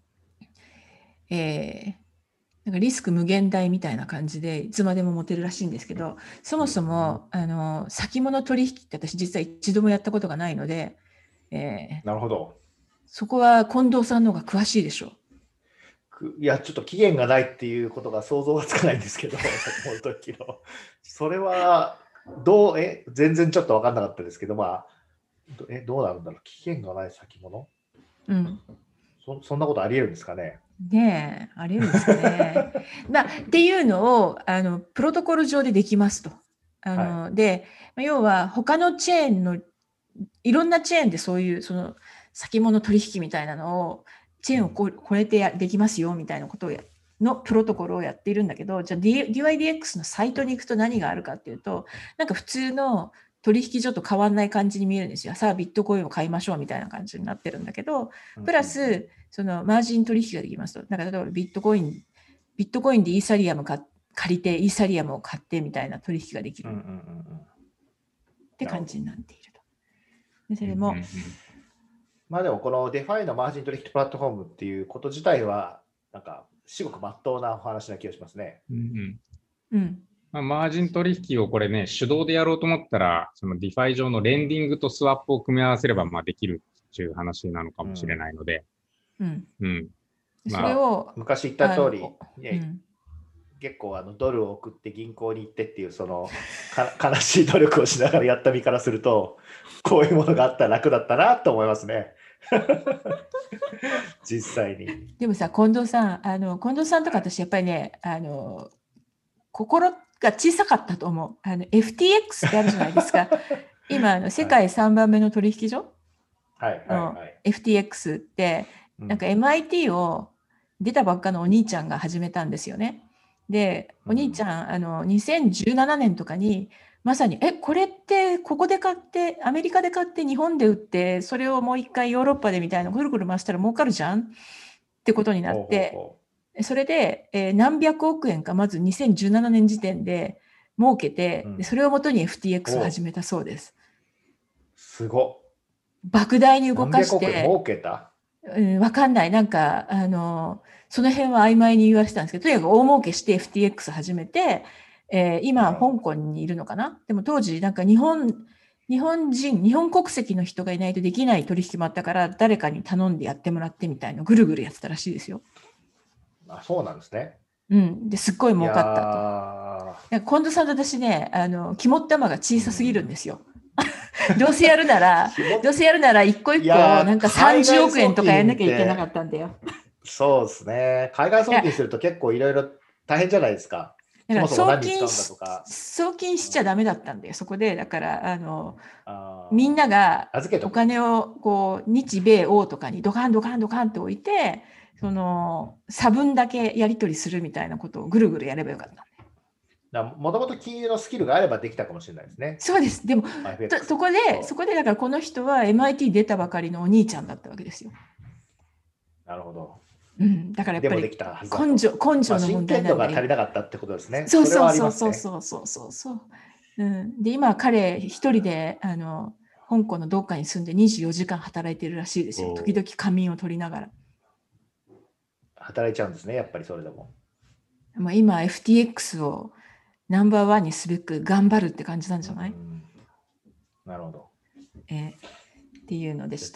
かリスク無限大みたいな感じでいつまでも持てるらしいんですけど、そもそも先物取引って私実は一度もやったことがないので、 なるほど。 そこは近藤さんの方が詳しいでしょう。 いや、ちょっと期限がないっていうことが想像がつかないんですけど、先物取引の。それは全然ちょっと分かんなかったですけど、まあ、どうなるんだろう。期限がない先物？そんなことあり得るんですかね。 ねえ、あり得るんですかね。っていうのをプロトコル上でできますと。で、要は他のチェーンのいろんなチェーンでそういうその先物取引みたいなのをチェーンを超えてできますよみたいなことをのプロトコルをやっているんだけど、じゃあ DYDX のサイトに行くと何があるかっていうと、なんか普通の取引所と変わんない感じに見えるんですよ。さあビットコインを買いましょうみたいな感じになってるんだけど、プラスそのマージン取引ができますと。だから例えばビットコインでイーサリアム借りてイーサリアムを買ってみたいな取引ができるって感じになっていると。でそれも、 まあでもこの DeFi のマージン取引プラットフォームっていうこと自体はなんか至極真っ当なお話な気がしますね。 マージン取引をこれね、手動でやろうと思ったら、その DeFi 上のレンディングとスワップを組み合わせればできるっていう話なのかもしれないので。 それを昔言った通り、結構ドルを送って銀行に行ってっていうその悲しい努力をしながらやった身からすると、こういうものがあったら楽だったなと思いますね。実際に。 でもさ、近藤さんとか私やっぱりね、心が小さかったと思う。FTX ってあるじゃないですか。今世界3番目の取引所の FTX って、なんか MIT を出たばっかのお兄ちゃんが始めたんですよね。で、お兄ちゃん、2017年とかに、まさに、これってここで買って、アメリカで買って日本で売って、それをもう一回ヨーロッパでみたいな、ぐるぐる回したら儲かるじゃんってことになって、それで、何百億円か、まず2017年時点で儲けて、それをもとに FTX を始めたそうです。 すごっ。 莫大に動かして。 何百億円儲けた？ わかんない。なんか、その辺は曖昧に言われてたんですけど、とにかく大儲けして FTX 始めて、今、香港にいるのかな。でも当時、なんか日本国籍の人がいないとできない取引もあったから、誰かに頼んでやってもらってみたいな、ぐるぐるやってたらしいですよ。 そうなんですね。 ですっごい儲かったと。近藤さんと私ね、肝っ玉が小さすぎるんですよ。どうせやるなら一個一個なんか30億円とかやんなきゃいけなかったんだよ。 そうですね。海外送金すると結構いろいろ大変じゃないですか。 だから送金しちゃダメだったんだよ。そこでだからみんながお金をこう日米欧とかにドカンドカンドカンって置いて、その差分だけやり取りするみたいなことをぐるぐるやればよかった。 もともと金融のスキルがあればできたかもしれないですね。 そうです。でもそこでだからこの人は MIT 出たばかりのお兄ちゃんだったわけですよ。 なるほど。 だからやっぱり根性の問題なんだよ。 真剣度が足りなかったってことですね。 そう。で今彼一人で香港のどっかに住んで24時間働いてるらしいですよ。時々仮眠を取りながら。 働いちゃうんですね、やっぱりそれでも。 今 FTX をナンバーワンにすべく頑張るって感じなんじゃない？ なるほど。 っていうのでした。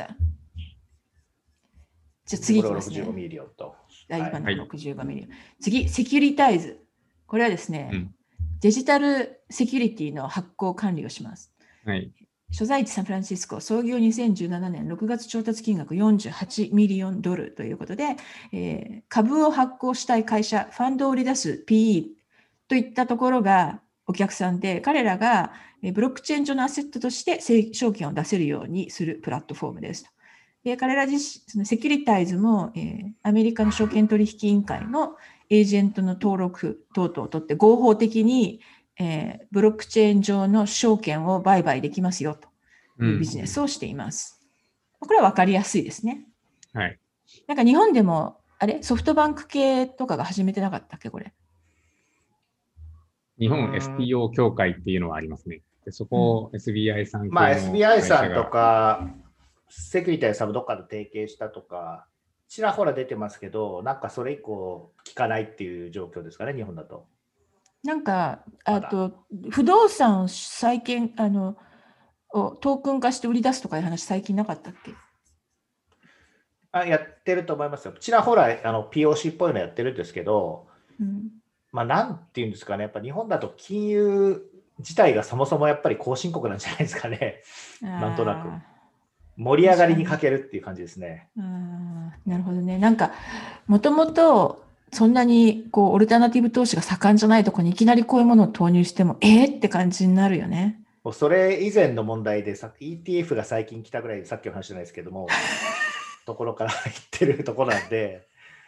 じゃあ次いきますね。 65ミリオンと。 今の65ミリオン。次、セキュリタイズ。これはですね、デジタルセキュリティの発行管理をします。所在地サンフランシスコ、創業2017年6月調達金額48ミリオンドルということで、株を発行したい会社、ファンドを売り出す PE といったところがお客さんで、彼らがブロックチェーン上のアセットとして証券を出せるようにするプラットフォームですと。で彼らそのセキュリタイズも、アメリカの証券取引委員会のエージェントの登録等々を取って合法的に、ブロックチェーン上の証券を売買できますよというビジネスをしています。これは分かりやすいですね。なんか日本でもソフトバンク系とかが始めてなかったっけこれ。 日本 SPO 協会っていうのはありますね。でそこを SBI さん系の SBI さんとかセキュリティさんもどっかと提携したとかちらほら出てますけど、なんかそれ以降聞かないっていう状況ですかね、日本だと。 なんか不動産を再建トークン化して売り出すとかいう話最近なかったっけ？ やってると思いますよ。ちらほらPOC っぽいのやってるんですけど、なんていうんですかね、やっぱ日本だと金融自体がそもそもやっぱり後進国なんじゃないですかね、なんとなく。 盛り上がりに欠けるっていう感じですね。 なるほどね。なんか、もともと、そんなにオルタナティブ投資が盛んじゃないところにいきなりこういうものを投入しても、って感じになるよね。 もうそれ以前の問題でETF が最近来たぐらいでさっきの話じゃないですけども、ところから言ってるところなんで、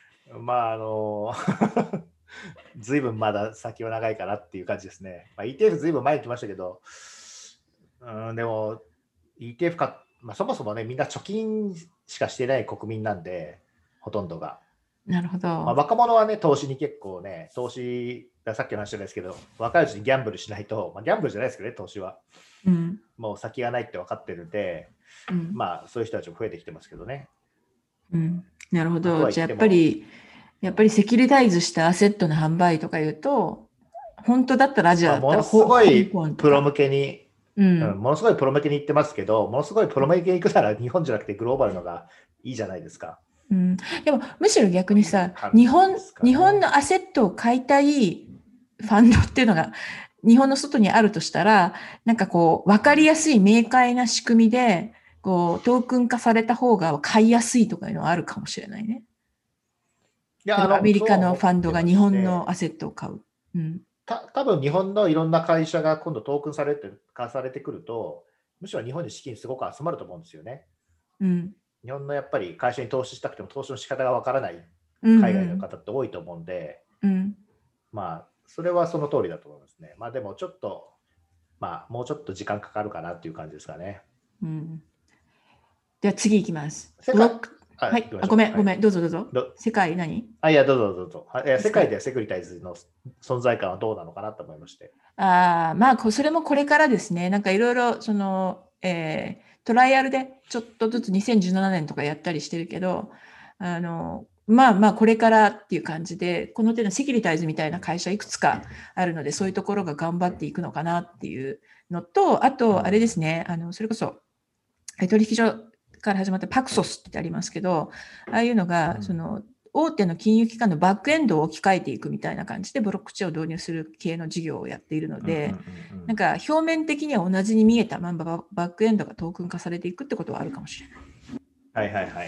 ずいぶんまだ先は長いかなっていう感じですね。ETF ずいぶん前に来ましたけど、でも ETF か、そもそもね、みんな貯金しかしてない国民なんで、ほとんどが。 なるほど。 若者はね、投資に結構ね、投資がさっきの話じゃないですけど、若いうちにギャンブルしないと、ギャンブルじゃないですけどね、投資は。もう先がないって分かってるんで、そういう人たちも増えてきてますけどね。 なるほど。じゃあやっぱりセキュリタイズしたアセットの販売とかいうと、本当だったらアジアだったらものすごいプロ向けに、ものすごいプロ向けに言ってますけど、ものすごいプロ向けに行くなら日本じゃなくてグローバルのがいいじゃないですか。 でもむしろ逆にさ、日本のアセットを買いたいファンドっていうのが日本の外にあるとしたら、なんか分かりやすい明快な仕組みで、トークン化された方が買いやすいとかいうのはあるかもしれないね。アメリカのファンドが日本のアセットを買う。 多分日本のいろんな会社が今度トークン化されてくると、むしろ日本に資金すごく集まると思うんですよね。日本のやっぱり会社に投資したくても投資の仕方がわからない海外の方って多いと思うんで、それはその通りだと思いますね。でもちょっと、もうちょっと時間かかるかなっていう感じですかね。 では次いきます。はい、ごめん、どうぞ。世界何？ いや、どうぞ。世界ではセキュリタイズの存在感はどうなのかなと思いまして。 それもこれからですね、なんかいろいろトライアルでちょっとずつ2017年とかやったりしてるけど、これからっていう感じで、この手のセキュリタイズみたいな会社いくつかあるので、そういうところが頑張っていくのかなっていうのと、あと、あれですね、それこそ、取引所から始まったパクソスってありますけど、ああいうのが、大手の金融機関のバックエンドを置き換えていくみたいな感じで、ブロックチェーンを導入する系の事業をやっているので、なんか表面的には同じに見えたバックエンドがトークン化されていくってことはあるかもしれない。 はい。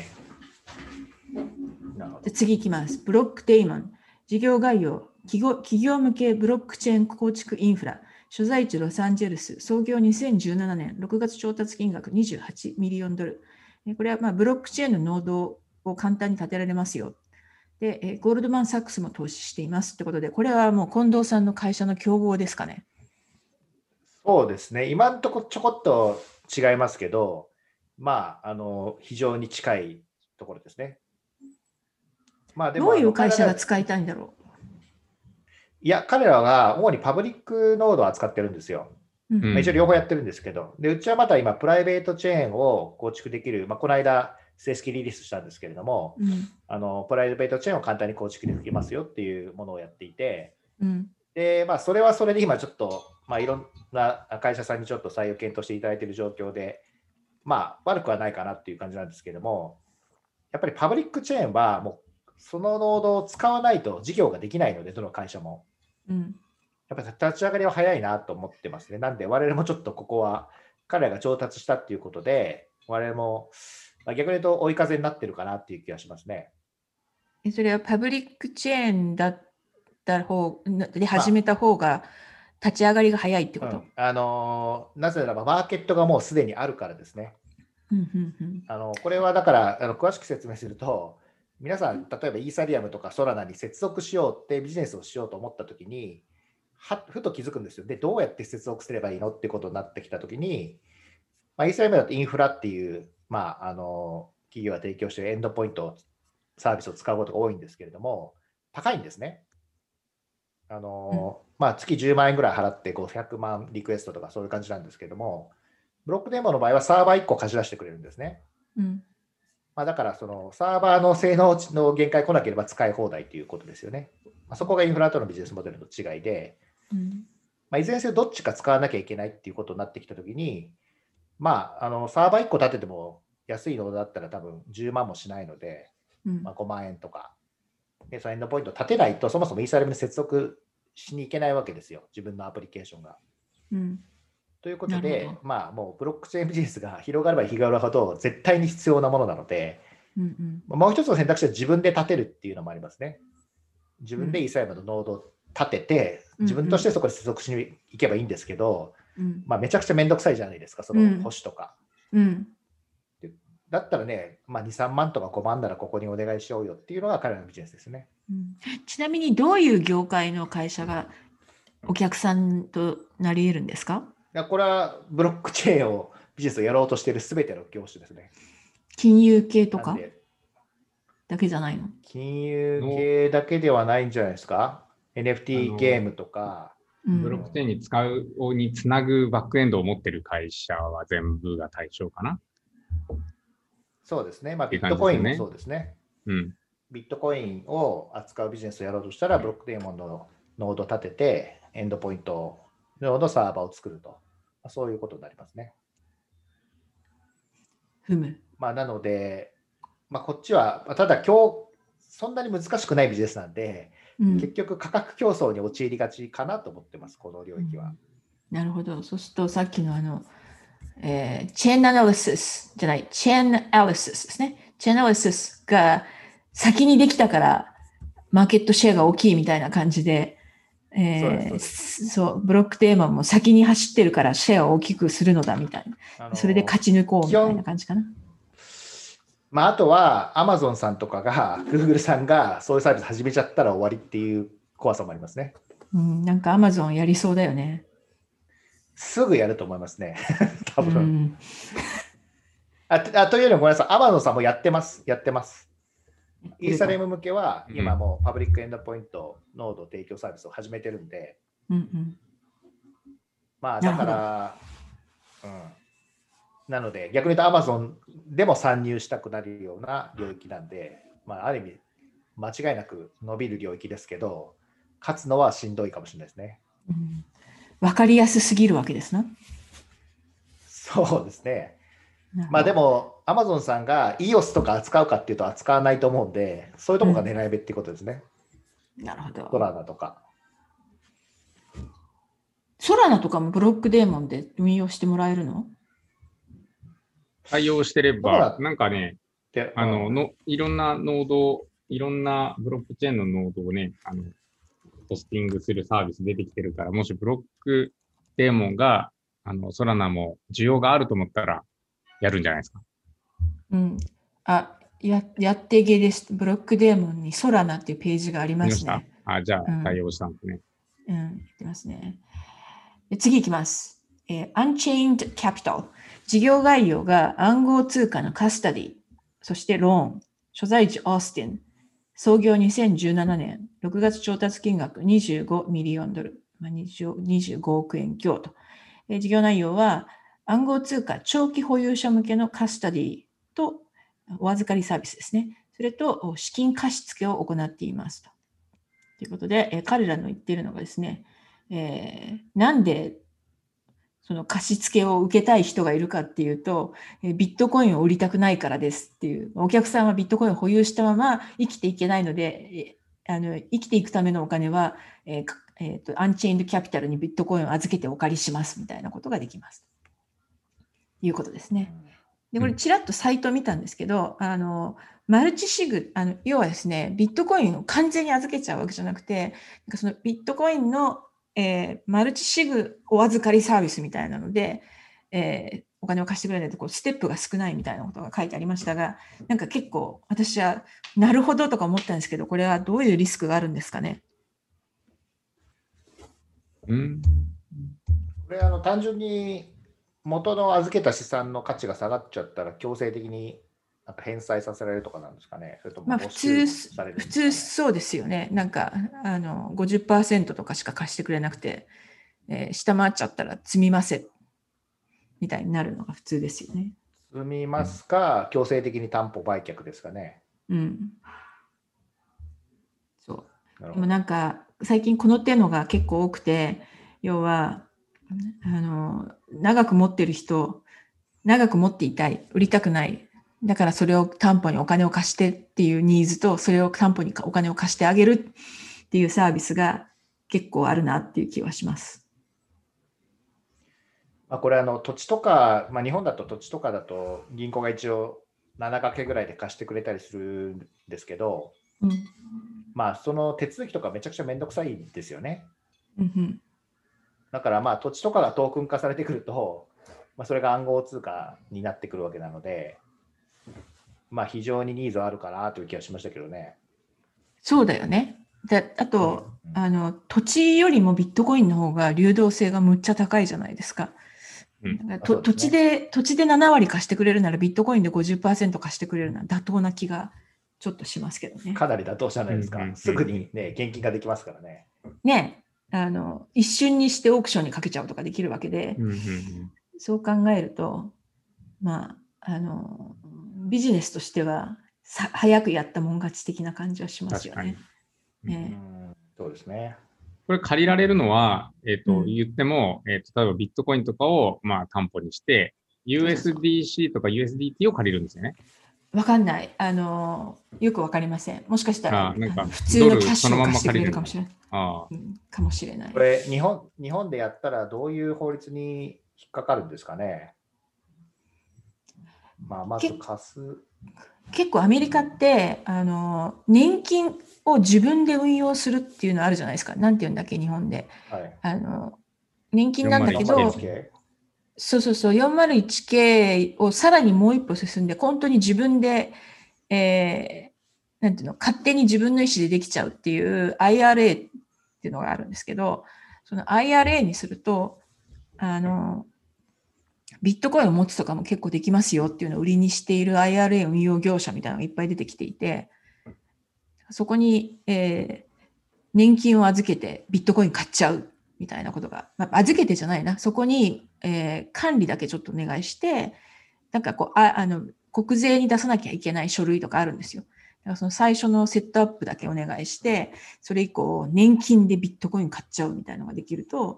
で次いきます。ブロックデイモン。事業概要。企業向けブロックチェーン構築インフラ。所在地ロサンゼルス。創業2017年。6月調達金額28ミリオンドル。これはブロックチェーンのノードを簡単に立てられますよ。で、ゴールドマン・サックスも投資していますってことで、これはもう近藤さんの会社の競合ですかね。 そうですね。今のところちょこっと違いますけど、非常に近いところですね。 でもどういう会社が使いたいんだろう。 いや、彼らは主にパブリックノードを扱ってるんですよ。一応両方やってるんですけど、でうちはまた今、プライベートチェーンを構築できる、この間、正式リリースしたんですけれども、プライベートチェーンを簡単に構築できますよっていうものをやっていて、でそれはそれで今ちょっと、いろんな会社さんにちょっと採用検討していただいている状況で、悪くはないかなっていう感じなんですけれども、やっぱりパブリックチェーンはもうそのノードを使わないと事業ができないので、どの会社も。やっぱり立ち上がりは早いなと思ってますね。なんで我々もちょっとここは彼らが調達したっていうことで、我々も逆に言うと追い風になってるかなっていう気がしますね。 それはパブリックチェーンだった方で始めた方が立ち上がりが早いってこと？ なぜならばマーケットがもうすでにあるからですね。これはだから詳しく説明すると、皆さん例えばイーサリアムとかソラナに接続しようってビジネスをしようと思ったときに、ふと気づくんですよ。で、どうやって接続すればいいのってことになってきたときに、イーサリアムだとインフラっていう、企業が提供しているエンドポイントサービスを使うことが多いんですけれども、高いんですね。月10万円ぐらい払って500万リクエストとかそういう感じなんですけども、ブロックデモの場合はサーバー1個貸し出してくれるんですね。だからそのサーバーの性能の限界来なければ使い放題ということですよね。そこがインフラとのビジネスモデルの違いで、いずれにせよどっちか使わなきゃいけないっていうことになってきたときに、サーバー1個立てても安いのだったら多分10万もしないので、5万円とか。で、そのエンドポイントを立てないと、そもそもイーサリアムに接続しに行けないわけですよ、自分のアプリケーションが。 ということなるでほ、どまあもうブロックチェーンビジネスが広がれば広がるほど絶対に必要なものなので、 うんもう一つの選択肢は自分で立てるっていうのもありますね。自分でイーサリアムのノードを立てて、自分としてそこで接続しに行けばいいんですけど、まあ、めちゃくちゃめんどくさいじゃないですか、その保守とか。だったらね、まあ、2、3万とか5万ならここにお願いしようよっていうのが彼らのビジネスですね。 ちなみにどういう業界の会社がお客さんとなり得るんですか？ いや、これはブロックチェーンをビジネスをやろうとしているすべての業種ですね。 金融系とかだけじゃないの？ 金融系だけではないんじゃないですか。NFT ゲームとか。 ブロックチェーンに使うにつなぐバックエンドを持ってる会社は全部が対象かな。 そうですね。まあ、ビットコインもそうですね。ビットコインを扱うビジネスをやろうとしたら、ブロックデーモンのノードを立てて、エンドポイントのサーバーを作ると。そういうことになりますね。まあ、なので、まあ、こっちは、ただ今日、そんなに難しくないビジネスなんで、結局価格競争に陥りがちかなと思ってます、この領域は。 なるほど。そうすると、さっきのチェーンアナリシスじゃない、チェーンアナリシスですね。チェーンアナリシスが先にできたから、マーケットシェアが大きいみたいな感じで、そう、ブロックテーマも先に走ってるからシェアを大きくするのだみたいな。それで勝ち抜こうみたいな感じかな。 まあ、あとは Amazon さんとかが Google さんがそういうサービス始めちゃったら終わりっていう怖さもありますね。 なんか Amazon やりそうだよね。 すぐやると思いますね。多分。というよりもごめんなさい、Amazon さんもやってます。イーサリアム向けは今もうパブリックエンドポイントノード提供サービスを始めてるんで、まあだから、なので逆に言うと Amazon でも参入したくなるような領域なんで、まあある意味間違いなく伸びる領域ですけど、勝つのはしんどいかもしれないですね。 わかりやすすぎるわけですな。 そうですね。まあでも Amazon さんが EOS とか扱うかっていうと扱わないと思うんで、そういうところが狙い目っていうことですね。 なるほど。 ソラナとか。 ソラナとかもブロックデーモンで運用してもらえるの？ 対応してれば、なんかね、いろんなノード、いろんなブロックチェーンのノードをね、ポスティングするサービス出てきてるから、もしブロックデーモンが、ソラナも需要があると思ったら、やるんじゃないですか。 やってゲです。ブロックデーモンにソラナっていうページがありますね。 じゃあ対応したんですね。 やってますね。次いきます。Unchained Capital。事業概要が暗号通貨のカスタディ、そしてローン、所在地オースティン、創業2017年、6月調達金額25ミリオンドル、25億円強と。事業内容は暗号通貨長期保有者向けのカスタディとお預かりサービスですね。それと資金貸付を行っていますと。ということで、彼らの言っているのがですね、なんでその貸付を受けたい人がいるかっていうと、ビットコインを売りたくないからですっていう、お客さんはビットコインを保有したまま生きていけないので、生きていくためのお金は、アンチェインドキャピタルにビットコインを預けてお借りしますみたいなことができます。ということですね。で、これちらっとサイトを見たんですけど、マルチシグ、要はですね、ビットコインを完全に預けちゃうわけじゃなくて、そのビットコインのマルチシグお預かりサービスみたいなので、お金を貸してくれないとステップが少ないみたいなことが書いてありましたが、なんか結構私はなるほどとか思ったんですけど、これはどういうリスクがあるんですかね。 これ単純に元の預けた資産の価値が下がっちゃったら強制的になんか返済させられるとかなんですかね。それとも普通そうですよね。なんか50% とかしか貸してくれなくて、下回っちゃったら積みませみたいになるのが普通ですよね。 積みますか、強制的に担保売却ですかね。 そう。でもなんか最近この手のが結構多くて、要は長く持ってる人、長く持っていたい、売りたくない。だからそれを担保にお金を貸してっていうニーズと、それを担保にお金を貸してあげるっていうサービスが結構あるなっていう気はします。 まあ、これ土地とか、まあ、日本だと土地とかだと銀行が一応7掛けぐらいで貸してくれたりするんですけど、 うんまあその手続きとかめちゃくちゃめんどくさいんですよね。 うんだからまあ土地とかがトークン化されてくると、まあ、それが暗号通貨になってくるわけなので、まあ非常にニーズはあるかなという気がしましたけどね。 そうだよね。あと、 うん土地よりもビットコインの方が流動性がむっちゃ高いじゃないですか。 うんだからそうですね土地で7割貸してくれるならビットコインで 50% 貸してくれるのは妥当な気がちょっとしますけどね。 かなり妥当じゃないですか。 うんうんうんすぐにね、現金ができますからね。 ね、一瞬にしてオークションにかけちゃうとかできるわけで、 うんうんうん、 そう考えると、まあ、ビジネスとしては早くやったもん勝ち的な感じはしますよね。 そうですね。 これ借りられるのは、 うん言っても、例えばビットコインとかを、まあ、担保にして、 そうそう USDC とか USDT を借りるんですよね。 わかんない。よくわかりません。もしかしたら、 なんか普通のキャッシュをドルそのまん貸してくま借りるれるかもしれない。 あかもしれない。 これ日本でやったらどういう法律に引っかかるんですかね。まあ、まず貸す。 結構アメリカって、年金を自分で運用するっていうのあるじゃないですか。なんて言うんだっけ、日本で。 はい、 年金なんだけど、 401K そうそうそう、401K をさらにもう一歩進んで、本当に自分で、なんていうの、勝手に自分の意思でできちゃうっていう IRA っていうのがあるんですけど、その IRA にすると、ビットコインを持つとかも結構できますよっていうのを売りにしている IRA 運用業者みたいなのがいっぱい出てきていて、そこに、年金を預けてビットコイン買っちゃうみたいなことが、まあ、預けてじゃないな、そこに、管理だけちょっとお願いして、なんかこう、国税に出さなきゃいけない書類とかあるんですよ。だからその最初のセットアップだけお願いして、それ以降、年金でビットコイン買っちゃうみたいなのができると、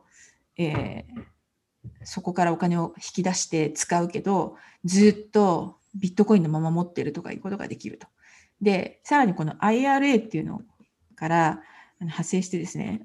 そこからお金を引き出して使うけど、ずっとビットコインのまま持ってるとかいうことができると。で、さらにこの IRA っていうのから派生してですね、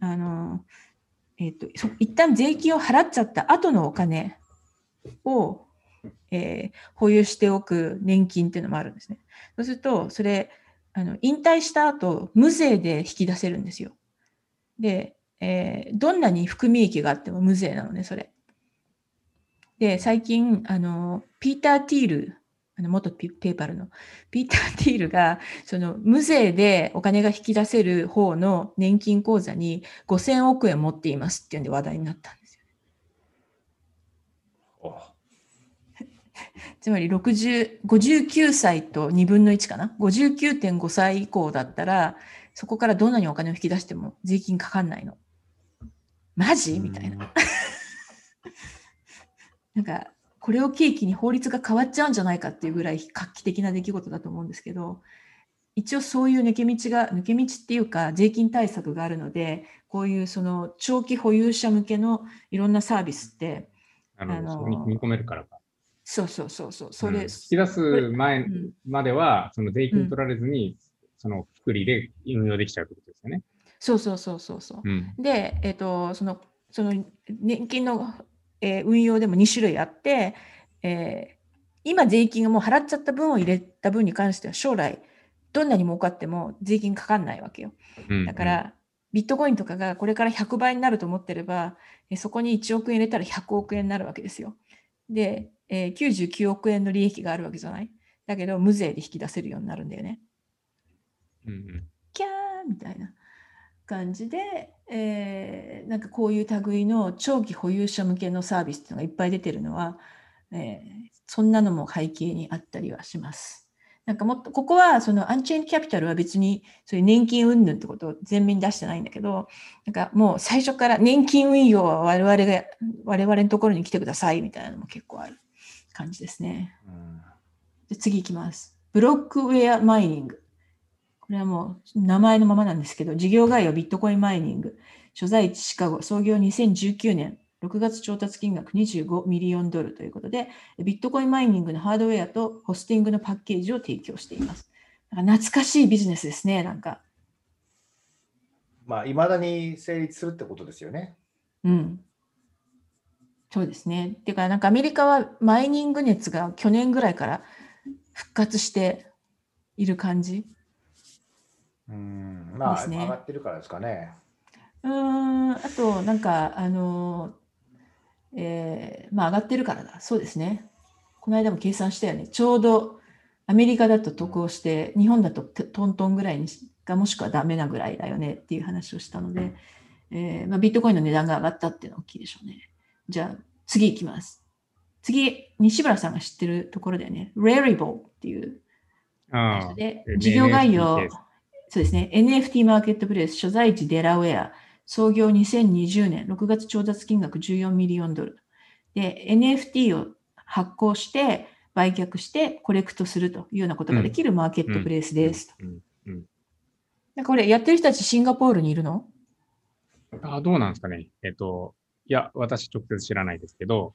一旦税金を払っちゃった後のお金を、保有しておく年金っていうのもあるんですね。そうすると、それ、引退した後、無税で引き出せるんですよ。で、どんなに含み益があっても無税なのね、それ。で、最近、ピーター・ティール、元ペーパルのピーター・ティールが、その無税でお金が引き出せる方の年金口座に5000億円持っていますっていうんで話題になったんですよ。つまり59歳と2分の1かな ?59.5 歳以降だったら、そこからどんなにお金を引き出しても税金かかんないの。マジみたいな。なんか、これを契機に法律が変わっちゃうんじゃないかっていうぐらい画期的な出来事だと思うんですけど、一応そういう抜け道っていうか税金対策があるので、こういうその長期保有者向けのいろんなサービスって、 そこに組み込めるからか。 そう。それ、 引き出す前までは、その税金取られずに、その福利で運用できちゃうってことですよね。 そう。で、その年金の、運用でも2種類あって、今税金がもう払っちゃった分を入れた分に関しては将来どんなに儲かっても税金かかんないわけよ。だから、ビットコインとかがこれから100倍になると思ってれば、そこに1億円入れたら100億円になるわけですよ。で、99億円の利益があるわけじゃない。だけど、無税で引き出せるようになるんだよね。キャーみたいな感じで、なんかこういう類の長期保有者向けのサービスっていうのがいっぱい出てるのは、そんなのも背景にあったりはします。なんかもっと、ここはそのアンチェインキャピタルは別にそういう年金云々ってことを前面に出してないんだけど、なんかもう最初から年金運用は我々のところに来てくださいみたいなのも結構ある感じですね。で次いきます。ブロックウェアマイニング。これはもう名前のままなんですけど、事業概要ビットコインマイニング。所在地シカゴ、創業2019年。6月調達金額25ミリオンドルということで、ビットコインマイニングのハードウェアとホスティングのパッケージを提供しています。懐かしいビジネスですね、なんか。 まあ、いまだに成立するってことですよね。 うん。 そうですね。っていうか、なんかアメリカはマイニング熱が去年ぐらいから復活している感じまあ、 ですね。 上がってるからですかね。 あと、なんか、まあ上がってるからだ。そうですね。この間も計算したよね。ちょうどアメリカだと得をして、日本だとトントンぐらいにか、もしくはダメなぐらいだよねっていう話をしたので、まあ、ビットコインの値段が上がったっていうのは大きいでしょうね。じゃあ、次いきます。次、西村さんが知ってるところだよね。Rarible っていう会社で、事業概要、そうですね。NFT マーケットプレイス、所在地デラウェア、創業2020年、6月調達金額14ミリオンドル。で、NFT を発行して、売却してコレクトするというようなことができるマーケットプレイスです。これ、やってる人たちシンガポールにいるの？ どうなんですかね。いや、私直接知らないですけど、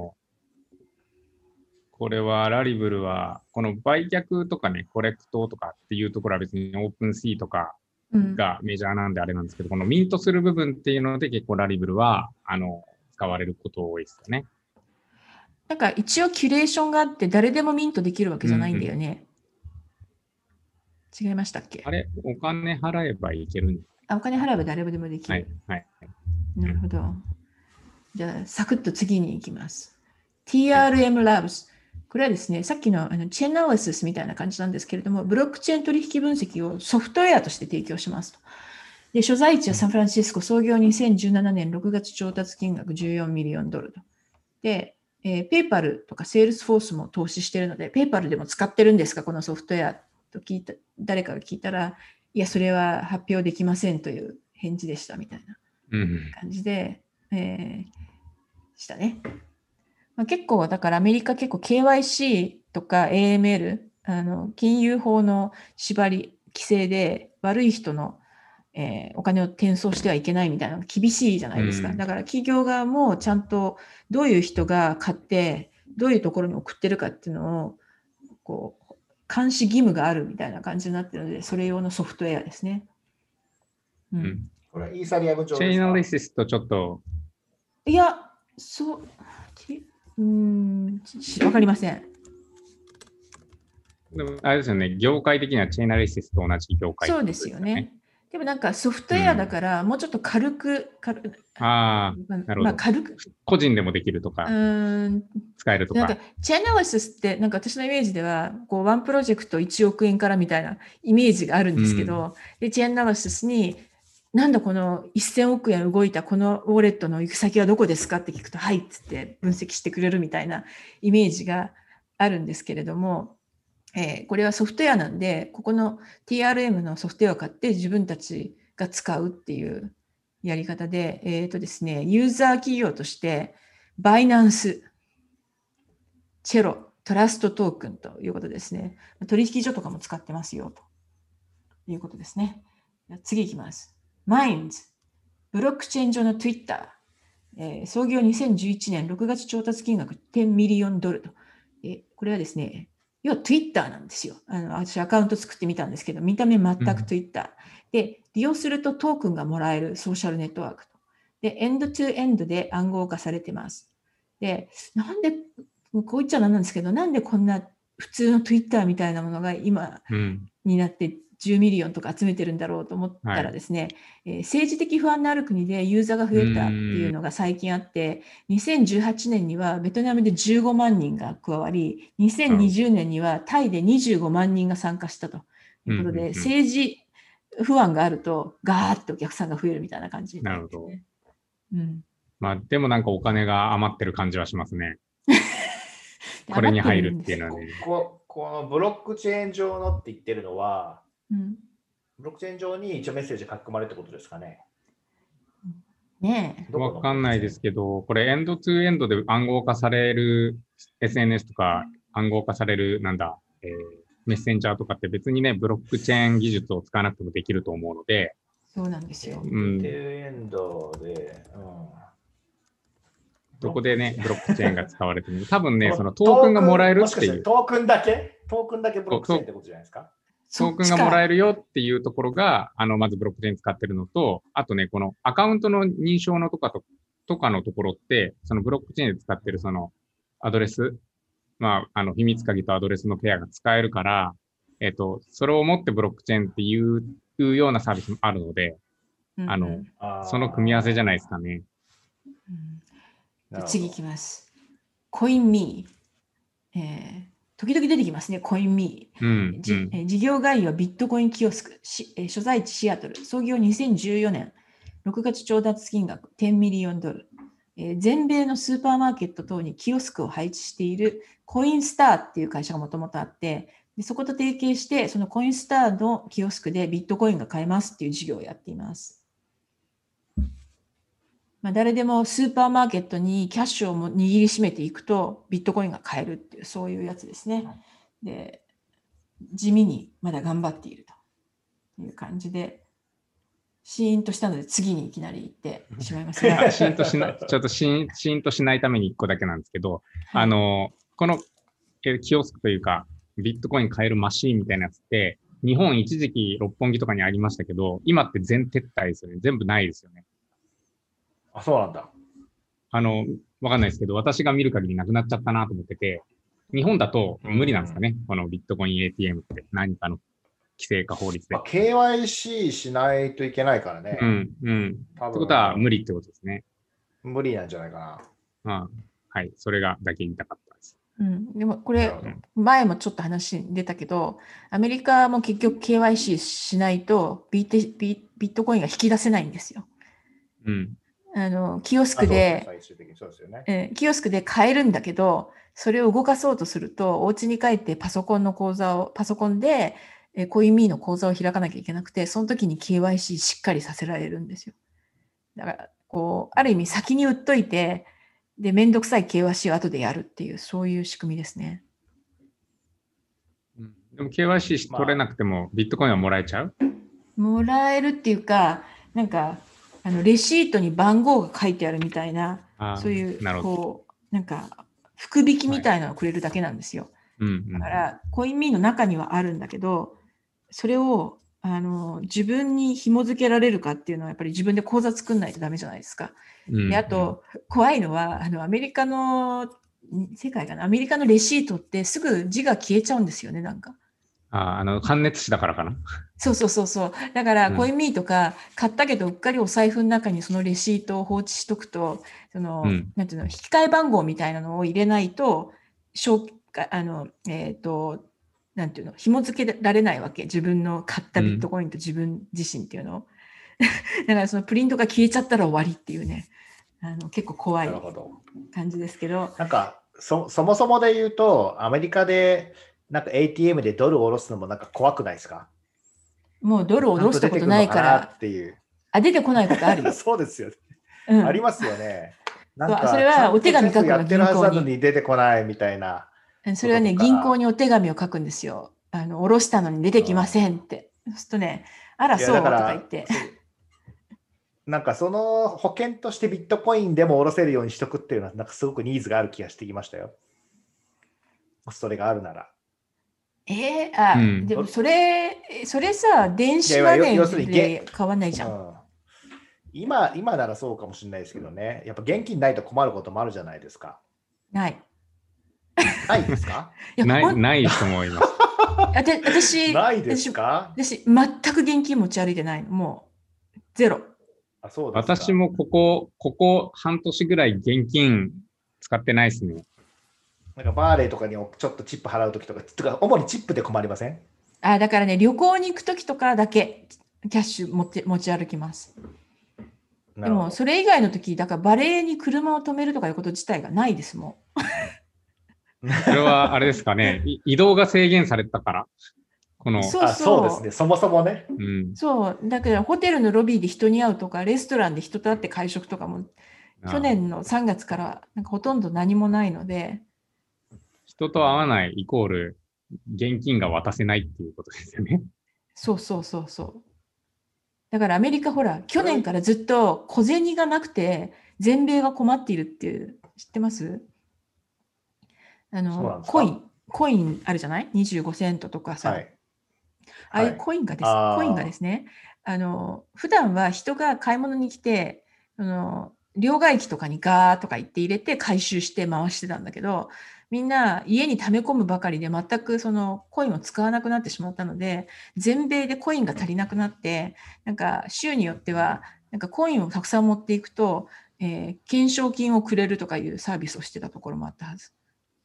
これはラリブルは、この売却とかね、コレクトとかっていうところは別にオープンシーとかがメジャーなんであれなんですけど、このミントする部分っていうので結構ラリブルは、使われること多いですよね。 なんか一応キュレーションがあって誰でもミントできるわけじゃないんだよね。違いましたっけ？ あれ、お金払えばいけるんですか？ お金払えば誰でもできる。 はい。はい。 なるほど。じゃあ、サクッと次に行きます。TRM Labs。これはですね、さっきのチェーンアナリシスみたいな感じなんですけれども、ブロックチェーン取引分析をソフトウェアとして提供しますと。で、所在地はサンフランシスコ、創業2017年6月調達金額14ミリオンドルと。で、ペイパルとかセールスフォースも投資しているので、ペイパルでも使ってるんですか、このソフトウェアと聞いた、誰かが聞いたら、いや、それは発表できませんという返事でしたみたいな感じで、したね。まあ、結構、だからアメリカ結構 KYC とか AML、金融法の縛り、規制で悪い人の、お金を転送してはいけないみたいなのが厳しいじゃないですか。だから企業側もちゃんとどういう人が買ってどういうところに送ってるかっていうのをこう監視義務があるみたいな感じになっているので、それ用のソフトウェアですね。 これイーサリアム上ですか？ チェーンアナリシスとちょっと。 いや、わかりません。 でもあれですよね、業界的にはチェーンアナリシスと同じ業界、 そうですよね。でもなんかソフトウェアだから、もうちょっと軽く、 なるほど。軽く。個人でもできるとか、使えるとか。 なんかチェーンアナリシスって、なんか私のイメージでは、こうワンプロジェクト1億円からみたいなイメージがあるんですけど、でチェーンアナリシスに、なんだこの1000億円動いたこのウォレットの行く先はどこですかって聞くと、はいっつって分析してくれるみたいなイメージがあるんですけれども、これはソフトウェアなんで、ここの TRM のソフトウェアを買って自分たちが使うっていうやり方で、ですね、ユーザー企業として、バイナンス、チェロ、トラストトークンということですね。取引所とかも使ってますよということですね。次いきます。マインズ、ブロックチェーン上の Twitter、創業2011年6月調達金額10ミリオンドルと。これはですね、要は Twitter なんですよ。私アカウント作ってみたんですけど、見た目全く Twitter。で、利用するとトークンがもらえるソーシャルネットワークと。で、エンドトゥエンドで暗号化されてます。で、なんで、こう言っちゃなんなんですけど、なんでこんな普通の Twitter みたいなものが今になって10ミリオンとか集めてるんだろうと思ったらですね、政治的不安のある国でユーザーが増えたっていうのが最近あって、2018年にはベトナムで15万人が加わり、2020年にはタイで25万人が参加したということで、政治不安があるとガーッとお客さんが増えるみたいな感じなんですね。 なるほど。まあでもなんかお金が余ってる感じはしますね。これに入るっていうのはね。 このブロックチェーン上のって言ってるのは、ブロックチェーン上に一応メッセージ書き込まれるってことですかね。 ねえ。わかんないですけど、これエンドツーエンドで暗号化される SNS とか暗号化されるメッセンジャーとかって別にね、ブロックチェーン技術を使わなくてもできると思うので。 そうなんですよ。 エンドツーエンドで、 どこでね、ブロックチェーンが使われてる多分ね、そのトークンがもらえるっていう。 トークンだけブロックチェーンってことじゃないですか。 トークンがもらえるよっていうところが、まずブロックチェーン使ってるのと、あとね、このアカウントの認証のとかととかのところって、そのブロックチェーンで使ってるそのアドレス、秘密鍵とアドレスのペアが使えるから、それを持ってブロックチェーンっていうようなサービスもあるので、その組み合わせじゃないですかね。 次いきます。コインミー。時々出てきますね、コインミー。事業概要はビットコインキオスク、所在地シアトル、創業2014年、6月調達金額10ミリオンドル。全米のスーパーマーケット等にキオスクを配置しているコインスターっていう会社がもともとあって、でそこと提携して、そのコインスターのキオスクでビットコインが買えますっていう事業をやっています。誰でもスーパーマーケットにキャッシュを握りしめていくとビットコインが買えるっていう、そういうやつですね。で、地味にまだ頑張っているという感じで、シーンとしたので次にいきなり行ってしまいますが。 シーンとしない、ちょっとシーンとしないために1個だけなんですけど、はい、このキオスクというか、ビットコイン買えるマシーンみたいなやつって、日本一時期六本木とかにありましたけど、今って全撤退ですよね。全部ないですよね。 あ、そうなんだ。 わかんないですけど、私が見る限りなくなっちゃったなと思ってて、日本だと無理なんですかね、このビットコイン ATM って何かの規制か法律で。 KYC しないといけないからね。 ってことは無理ってことですね。 無理なんじゃないかな。 はい、それだけ言いたかったです。 でもこれ、前もちょっと話に出たけど、アメリカも結局 KYC しないとビットコインが引き出せないんですよ。キオスクで、キオスクで買えるんだけど、それを動かそうとすると、お家に帰ってパソコンでコインミーの口座を開かなきゃいけなくて、その時に KYC しっかりさせられるんですよ。だから、ある意味先に売っといて、で、めんどくさい KYC を後でやるっていう、そういう仕組みですね。 でも KYC 取れなくてもビットコインはもらえちゃう？ もらえるっていうか、なんか、レシートに番号が書いてあるみたいな、そういう、なんか、福引きみたいなのをくれるだけなんですよ。だから、コインミーの中にはあるんだけど、それを自分に紐付けられるかっていうのは、やっぱり自分で口座作んないとダメじゃないですか。で、あと、怖いのは、アメリカの、世界かな、アメリカのレシートってすぐ字が消えちゃうんですよね、なんか。 関熱紙だからかな。 そう。だから、コインミーとか、買ったけど、うっかりお財布の中にそのレシートを放置しとくと、なんていうの、引き換え番号みたいなのを入れないと、なんていうの、紐付けられないわけ。自分の買ったビットコインと自分自身っていうのを。だから、そのプリントが消えちゃったら終わりっていうね、結構怖い感じですけど。 なんか、そもそもで言うと、アメリカで、なんか ATM でドルを下ろすのもなんか怖くないですか？ もうドルを下ろしたことないから。 っていう。 出てこないことあるよ。 そうですよね。ありますよね。 なんかそれはお手紙書くの、 銀行に出てこないみたいな。 それはね、銀行にお手紙を書くんですよ。下ろしたのに出てきませんって。そうするとね、あらそうとか言って。 なんかその保険としてビットコインでも下ろせるようにしとくっていうのは、なんかすごくニーズがある気がしてきましたよ。それがあるなら。 でもそれさ、電子マネーで買わないじゃん。 今ならそうかもしれないですけどね。やっぱ現金ないと困ることもあるじゃないですか。 ないですか？ ない人もいます。 私、 ないですか？ 私、全く現金持ち歩いてないの。もう、ゼロ。 そうですか。 私もここ半年ぐらい現金使ってないですね。 なんかバーレーとかにちょっとチップ払うときとか、主にチップで困りません？ だからね、旅行に行くときとかだけキャッシュ持ち歩きます。でも、それ以外のとき、だからバレーに車を止めるとかいうこと自体がないですもん。それはあれですかね、移動が制限されたから。 そうですね、そもそもね。 そう、だからホテルのロビーで人に会うとか、レストランで人と会って会食とかも、去年の3月からなんかほとんど何もないので。 人と会わないイコール現金が渡せないっていうことですよね。 そう。だからアメリカほら、去年からずっと小銭がなくて、全米が困っているっていう、知ってます？コインあるじゃない ?25 セントとかさ。ああいうコインがですね、普段は人が買い物に来て、 両替機とかにガーとか言って入れて回収して回してたんだけど、みんな家に溜め込むばかりで全くそのコインを使わなくなってしまったので、全米でコインが足りなくなって、なんか州によっては、なんかコインをたくさん持っていくと、懸賞金をくれるとかいうサービスをしてたところもあったはず。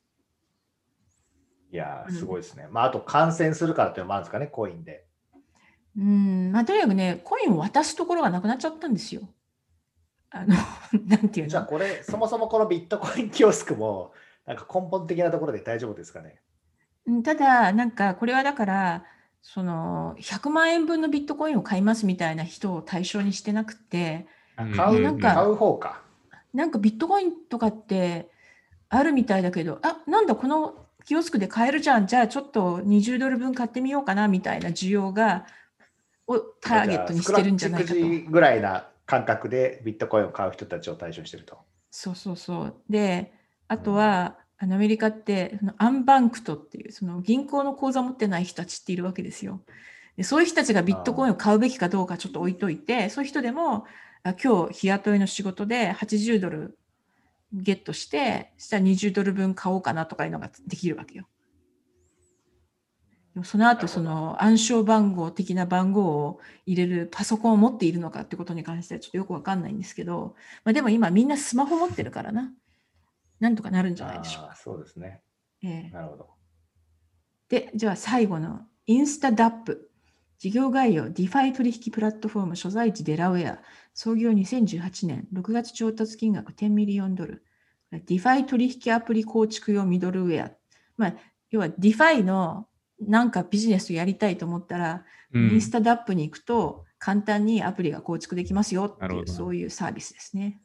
いやー、すごいですね。まあ、あと感染するからっていうのもあるんですかね、コインで。 まあ、とにかくね、コインを渡すところがなくなっちゃったんですよ。なんていうの？ じゃあこれ、そもそもこのビットコインキオスクも、なんか根本的なところで大丈夫ですかね。 ただ、なんかこれはだから、その100万円分のビットコインを買いますみたいな人を対象にしてなくて、なん買か、 う方か。 なんかビットコインとかってあるみたいだけど、なんだ、このキオスクで買えるじゃん、じゃあちょっと20ドル分買ってみようかなみたいな需要をターゲットにしてるんじゃないかと。 スクラッチくじぐらいな感覚でビットコインを買う人たちを対象にしてると。 そうそうそう。で、あとは、アメリカってそのアンバンクトっていうその銀行の口座持ってない人たちっているわけですよ。でそういう人たちがビットコインを買うべきかどうかちょっと置いといて、そういう人でも今日日雇いの仕事で80ドルゲットして、したら20ドル分買おうかなとかいうのができるわけよ。でもその後その暗証番号的な番号を入れるパソコンを持っているのかってことに関してはちょっとよくわかんないんですけど、まあ、でも今みんなスマホ持ってるからな。なんとかなるんじゃないでしょうか。 そうですね。なるほど。 で、じゃあ最後のインスタダップ。事業概要、DeFi 取引プラットフォーム、所在地デラウェア、創業2018年、6月調達金額10ミリオンドル。DeFi 取引アプリ構築用ミドルウェア。まあ、要は DeFi のなんかビジネスをやりたいと思ったら、インスタダップに行くと簡単にアプリが構築できますよっていう、そういうサービスですね。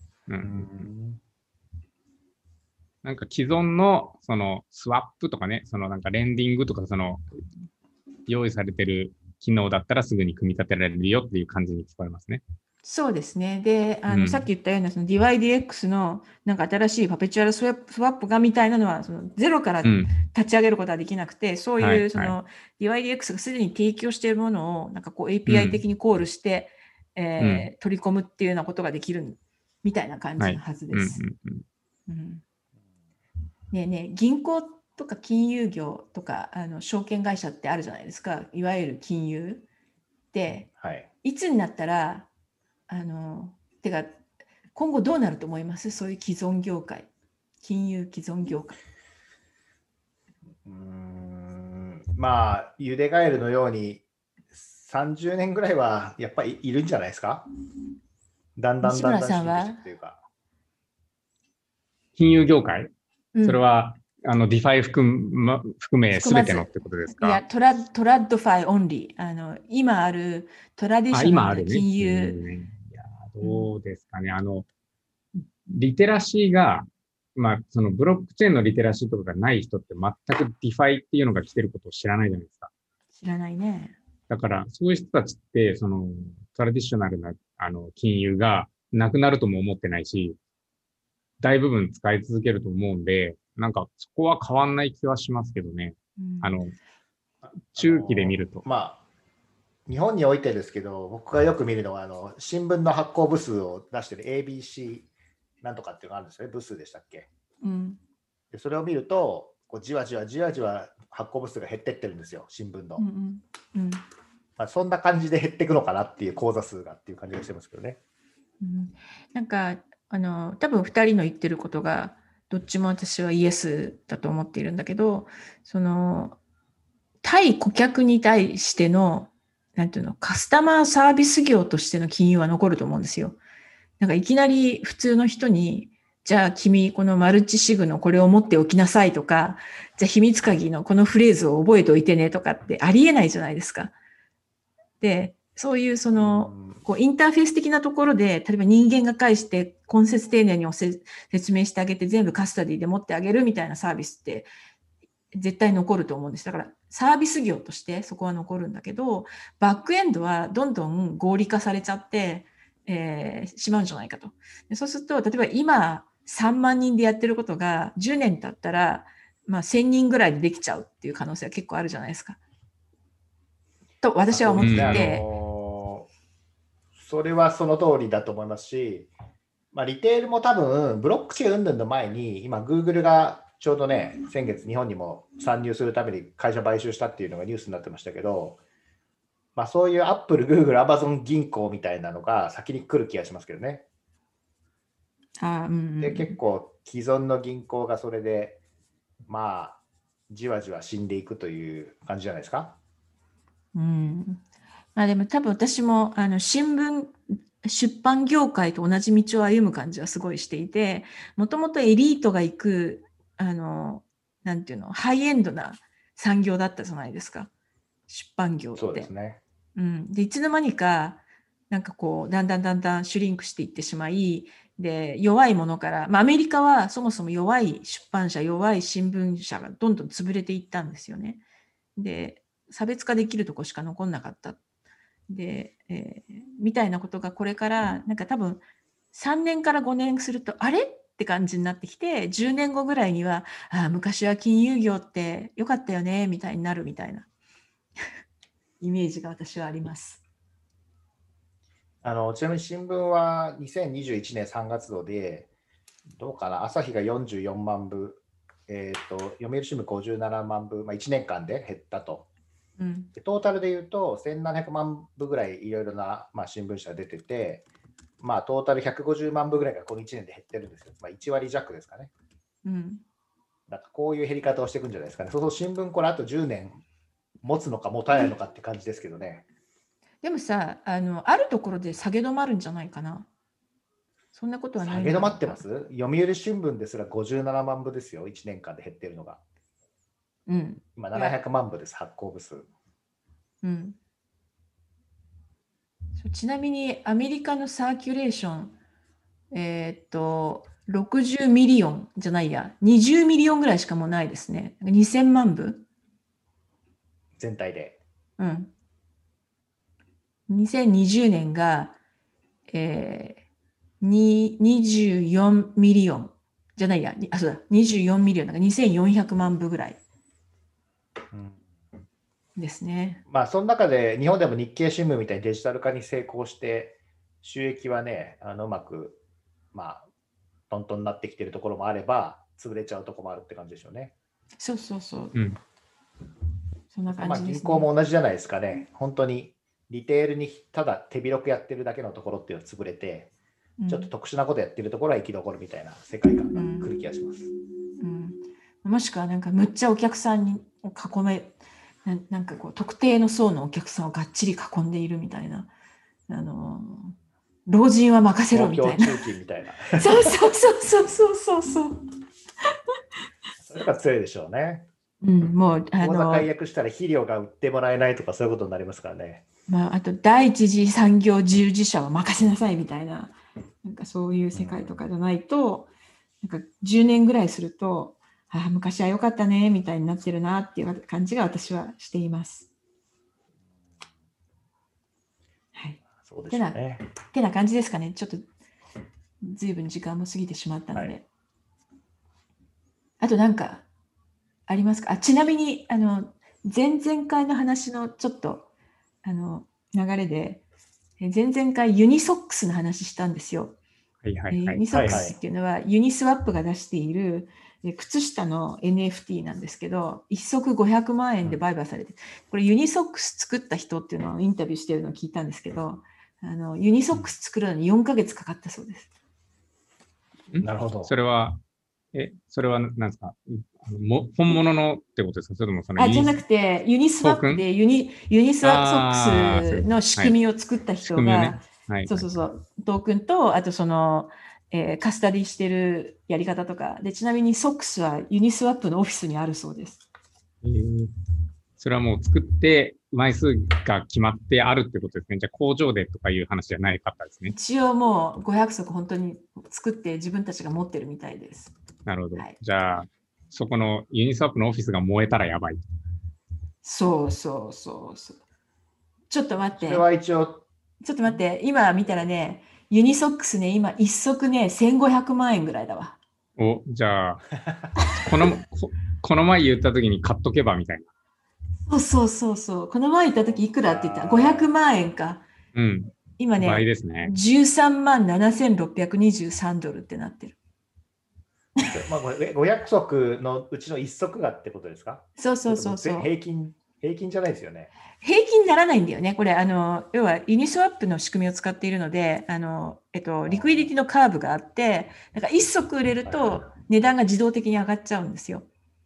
なんか既存のそのスワップとかね、そのなんかレンディングとかその用意されてる機能だったらすぐに組み立てられるよっていう感じに聞こえますね。 そうですね。で、さっき言ったようなその DYDX のなんか新しいパペチュアルスワップがみたいなのはそのゼロから立ち上げることはできなくて、そういうその DYDX がすでに提供しているものをなんかこう API 的にコールして、取り込むっていうようなことができるみたいな感じのはずです。ねえねえ、銀行とか金融業とか証券会社ってあるじゃないですか。いわゆる金融で、いつになったらてか今後どうなると思います？そういう既存業界、金融既存業界。 まあ、ゆでガエルのように30年ぐらいはやっぱりいるんじゃないですか。だんだん西村さんはっていうか。 金融業界、それはDeFi 含め全てのってことですか？ いや、トラッドファイオンリー。今あるトラディショナルな金融。 いや、どうですかね。リテラシーが、まあ、そのブロックチェーンのリテラシーとかがない人って全く DeFi っていうのが来てることを知らないじゃないですか。 知らないね。 だから、そういう人たちって、その、トラディショナルな、金融がなくなるとも思ってないし、大部分使い続けると思うんで、なんか、そこは変わんない気はしますけどね。中期で見ると。 まあ、日本においてですけど、僕がよく見るのは、新聞の発行部数を出してる ABC なんとかっていうのがあるんですよね。部数でしたっけ？でそれを見ると、こうじわじわ発行部数が減ってってるんですよ、新聞の。まあ、そんな感じで減っていくのかなっていう口座数がっていう感じがしてますけどね。 なんか多分2人の言ってることがどっちも私はイエスだと思っているんだけど、その対顧客に対してのなんていうのカスタマーサービス業としての金融は残ると思うんですよ。なんかいきなり普通の人にじゃあ君このマルチシグのこれを持っておきなさいとか、じゃあ秘密鍵のこのフレーズを覚えておいてねとかってありえないじゃないですか。で、そういうそのこうインターフェース的なところで、例えば人間が介して根節丁寧に説明してあげて全部カスタディで持ってあげるみたいなサービスって絶対残ると思うんです。だからサービス業としてそこは残るんだけど、バックエンドはどんどん合理化されちゃって、しまうんじゃないかと。でそうすると、例えば今3万人でやってることが10年経ったら、まあ、1000人ぐらいでできちゃうっていう可能性は結構あるじゃないですか。と私は思っていて。 それはその通りだと思いますし、 まあ、リテールも多分、ブロックチェーン云々の前に、今、Google がちょうどね、先月、日本にも参入するために会社買収したっていうのがニュースになってましたけど、まあ、そういう Apple、Google、Amazon 銀行みたいなのが先に来る気がしますけどね。で、結構、既存の銀行がそれで、まあ、じわじわ死んでいくという感じじゃないですか。 まあでも多分私も新聞出版業界と同じ道を歩む感じはすごいしていて、もともとエリートが行くなんていうの、ハイエンドな産業だったじゃないですか、出版業って。 そうですね。 でいつの間にかなんかこうだんだんシュリンクしていってしまい、で弱いものから、アメリカはそもそも弱い出版社、弱い新聞社がどんどん潰れていったんですよね。で差別化できるとこしか残んなかった。で、みたいなことがこれからなんか多分3年から5年するとあれって感じになってきて、10年後ぐらいには昔は金融業って良かったよねみたいになるみたいなイメージが私はあります。 ちなみに新聞は2021年3月度で、どうかな、朝日が44万部、読売新聞57万部、1年間で減ったと。トータルで言うと1700万部ぐらいいろいろな、新聞社が出てて、トータル150万部ぐらいがこの1年で減ってるんですよ。1割弱ですかね。なんかこういう減り方をしていくんじゃないですかね。そう新聞これあと10年持つのか持たないのかって感じですけどね。 でもさ、あるところで下げ止まるんじゃないかな。そんなことはない。 下げ止まってます？読売新聞ですら57万部ですよ、1年間で減ってるのが。今700万部です、発行部数。 ちなみにアメリカのサーキュレーション、60ミリオンじゃないや、20ミリオンぐらいしかもうないですね。2000万部全体で。 2020年が、24ミリオンじゃないや、そうだ、24ミリオン、なんか2400万部ぐらいですね。 その中で日本でも日経新聞みたいにデジタル化に成功して、収益はね、うまく、トントンになってきてるところもあれば、潰れちゃうところもあるって感じでしょうね。 そう。そんな感じですね。 銀行も同じじゃないですかね。本当にリテールにただ手広くやってるだけのところっていうのは潰れて、ちょっと特殊なことやってるところは生き残るみたいな世界観が来る気がします。 もしくはなんかむっちゃお客さんに囲め、なんかこう特定の層のお客さんをがっちり囲んでいるみたいな、老人は任せろみたいな。 中金みたいな。 そう。 それが強いでしょうね。 もう口座解約したら肥料が売ってもらえないとかそういうことになりますからね。 あと第一次産業従事者は任せなさいみたいな、なんかそういう世界とかじゃないと、なんか10年ぐらいすると、昔は良かったねみたいになってるなっていう感じが私はしています。はい。 そうですね。 てな感じですかね。ちょっと随分時間も過ぎてしまったので。あとなんかありますか？ちなみに前々回の話のちょっと流れで、前々回ユニソックスの話したんですよ。ユニソックスっていうのはユニスワップが出している靴下の NFT なんですけど、1足500万円で売買されて、これユニソックス作った人っていうのをインタビューしてるのを聞いたんですけど、ユニソックス作るのに4ヶ月かかったそうです。 なるほど。 それは何ですか？本物のってことですか？それともそのじゃなくて、ユニスワップでユニスワックスの仕組みを作った人が、トークンと、あとその、カスタディしてるやり方とかで、ちなみにソックスはユニスワップのオフィスにあるそうです。 それはもう作って枚数が決まってあるってことですね。じゃあ工場でとかいう話じゃないかったですね。 一応もう500足本当に作って自分たちが持ってるみたいです。 なるほど。じゃあそこのユニスワップのオフィスが燃えたらやばい。 そう。ちょっと待って。 それは一応。 ちょっと待って。今見たらね、ユニソックスね、今一足ね、1500万円ぐらいだわ。 じゃあ、この前言った時に買っとけばみたいな。 そう。この前言った時いくらって言ったら500万円か。 今倍ね、 ですね。 13万7623ドルってなってる。 まあ、これ500足のうちの1足がってことですか？ そうそうそれともそうそう。 平均じゃないですよね。 平均にならないんだよね。これ、要はユニスワップの仕組みを使っているので、リクイディティのカーブがあって、なんか一足売れると値段が自動的に上がっちゃうんですよ。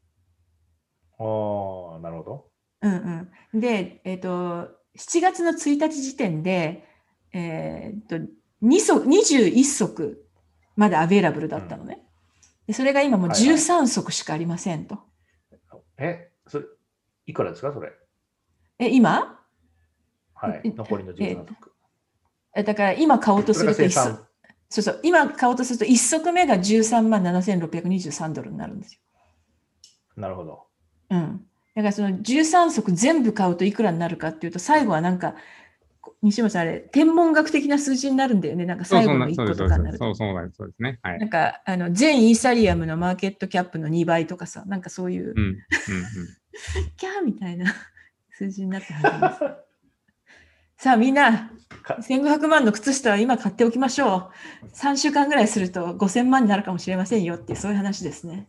ああ、なるほど。 うんうん。で、7月の1日時点で、21足まだアベイラブルだったのね。でそれが今もうはいはい 13足しかありませんと。 それ、いくらですか、それ？ 今はい、残りの13足。 だから今買おうとすそれるとが生産。 そうそう、今買おうとすると1足目が13万7623ドルになるんですよ。 なるほど。 うん。だからその13足全部買うといくらになるかっていうと、最後はなんか、西本さんあれ、天文学的な数字になるんだよね。なんか最後の1個とかになると。 そうですね。はい。 なんか、全イーサリアムのマーケットキャップの2倍とかさ、なんかそういう、キャーみたいな数字になってはずです。さあみんな、1500万の靴下は今買っておきましょう。3週間ぐらいすると5000万になるかもしれませんよっていう、そういう話ですね。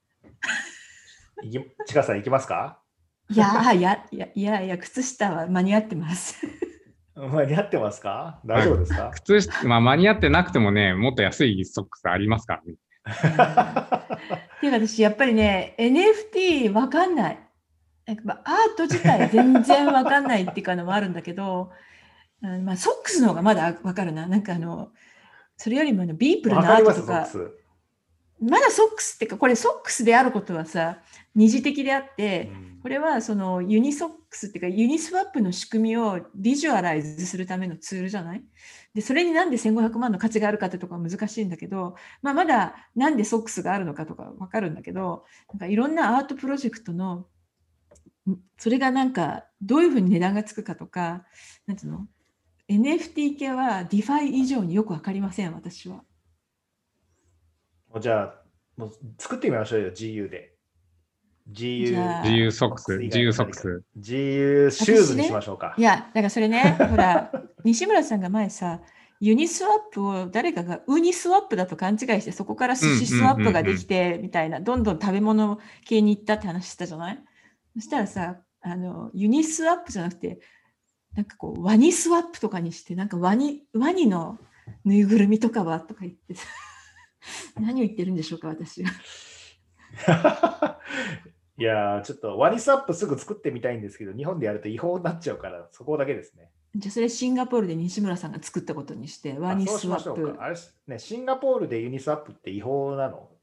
ちかさん行きますか？ いや、靴下は間に合ってます。 間に合ってますか？大丈夫ですか？ 靴下、間に合ってなくてもね、もっと安いソックスありますからね。 っていうか私、やっぱりね、NFT わかんない。なんかアート自体全然わかんないっていうかのもあるんだけど、ソックスの方がまだわかるな。なんかそれよりもビープルなアートとか、まだソックスっていうか、これソックスであることはさ、二次的であって、これはそのユニソックスっていうか、ユニスワップの仕組みをビジュアライズするためのツールじゃない？で、それになんで1500万の価値があるかってとかは難しいんだけど、まだなんでソックスがあるのかとかわかるんだけど、なんかいろんなアートプロジェクトの、それがなんかどういうふうに値段がつくかとか、なんていうの？ NFT 系はディファイ以上によくわかりません、私は。 じゃあ、もう作ってみましょうよ、GU で。 GU ソックス。GU ソックス。 GU シューズにしましょうか。 いや、だからそれね、ほら、西村さんが前さ、ユニスワップを誰かがウニスワップだと勘違いして、そこから寿司スワップができて、みたいな、どんどん食べ物系に行ったって話したじゃない？そしたらさ、ユニスワップじゃなくて、なんかこう、ワニスワップとかにして、なんかワニのぬいぐるみとかはとか言ってさ、何を言ってるんでしょうか、私は。 いやちょっとワニスワップすぐ作ってみたいんですけど、日本でやると違法になっちゃうから、そこだけですね。 じゃあそれシンガポールで西村さんが作ったことにして、ワニスワップ。 あれね、シンガポールでユニスワップって違法なの？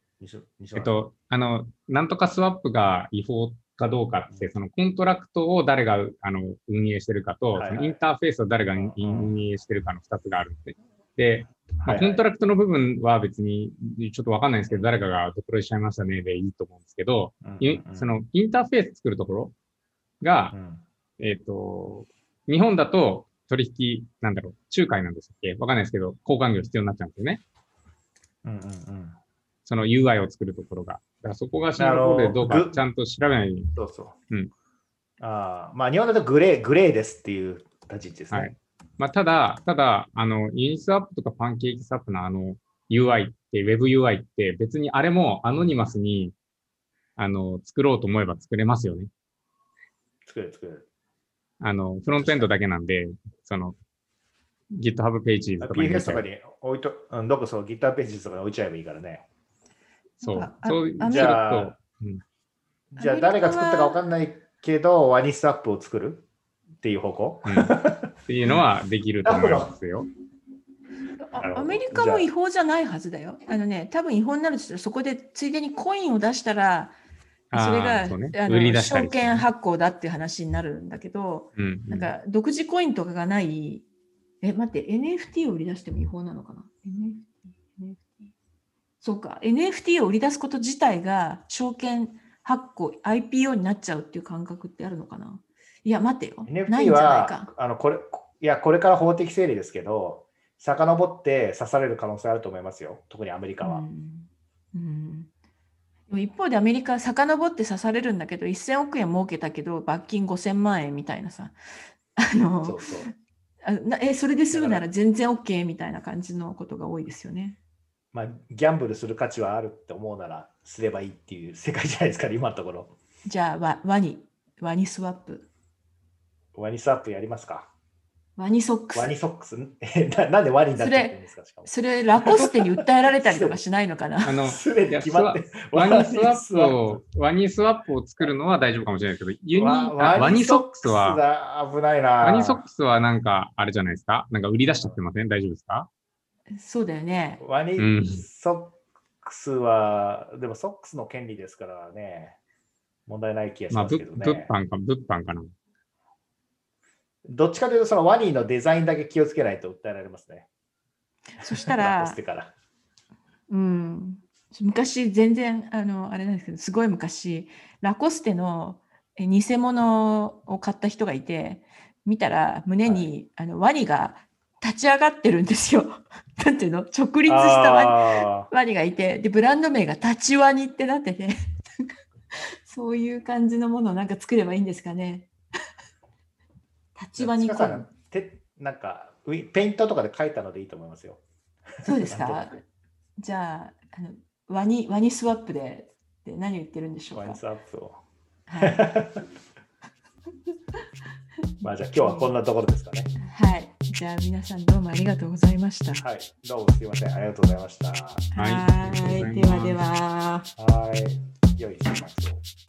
なんとかスワップが違法かどうかって、そのコントラクトを誰が運営してるかと、そのインターフェースを誰が運営してるかの2つがあるんです。で、コントラクトの部分は別にちょっとわかんないんですけど、誰かがデプロイしちゃいましたねでいいと思うんですけど、そのインターフェース作るところが、日本だと取引、仲介なんですっけ？わかんないですけど、交換業必要になっちゃうんですよね。その UI を作るところが。だからそこがシンガポールでどうかちゃんと調べないに。 そうそう。日本だとグレーですっていう立ち位置ですね。 はい。ただ、ユニスワップとかパンケーキスワップのUI って、Web UI って別にあれもアノニマスに作ろうと思えば作れますよね。 作れる。 フロントエンドだけなんで、GitHub ページとかに。 PFS とかに置いと、どこそう、GitHub ページとかに置いちゃえばいいからね。 じゃあ誰が作ったか分かんないけど、ワニスワップを作るっていう方向、 っていうのはできると思いますよ。 アメリカも違法じゃないはずだよ。多分違法になるとしたら、そこでついでにコインを出したら、それが、証券発行だっていう話になるんだけど、なんか独自コインとかがない、待って、NFT を売り出しても違法なのかな？ NFT。そうか、NFT を売り出すこと自体が証券発行、IPO になっちゃうっていう感覚ってあるのかな？いや、待ってよ。 NFT は、これから法的整理ですけど、遡って刺される可能性あると思いますよ。特にアメリカは。 一方でアメリカ遡って刺されるんだけど、1000億円儲けたけど罰金5000万円みたいなさ。 それで済むなら全然 OK みたいな感じのことが多いですよね。 まあ、ギャンブルする価値はあるって思うならすればいいっていう世界じゃないですかね、今のところ。 じゃあワニスワップ。 ワニスワップやりますか。 ワニソックス。 ワニソックスなんでワニになっちゃってるんですか。しかもそれラコステに訴えられたりとかしないのかな。 すでに決まってワニスワップを作るのは大丈夫かもしれないですけど、ワニソックスは危ないな。 ワニソックスはなんかあれじゃないですか。なんか売り出しちゃってません？大丈夫ですか？ そうだよね。 ワニソックスは、でもソックスの権利ですからね、問題ない気がしますけどね。 物販かな。 どっちかというと、そのワニのデザインだけ気をつけないと訴えられますね。 そしたら、昔、全然、あれなんですけど、すごい昔、ラコステの偽物を買った人がいて、見たら胸に、ワニが立ち上がってるんですよ。なんていうの？直立したワニがいて、で、ブランド名が立ちワニってなってて、そういう感じのものをなんか作ればいいんですかね。立ちワニコン。 なんか、ペイントとかで書いたのでいいと思いますよ。 そうですか。じゃあ、ワニスワップで何を言ってるんでしょうか。 ワニスワップを。 はい。 まあじゃあ今日はこんなところですかね。 はい。じゃあ皆さんどうもありがとうございました。 はい。どうもすいません。ありがとうございました。 はい。ではでは。 はい。良い週末を。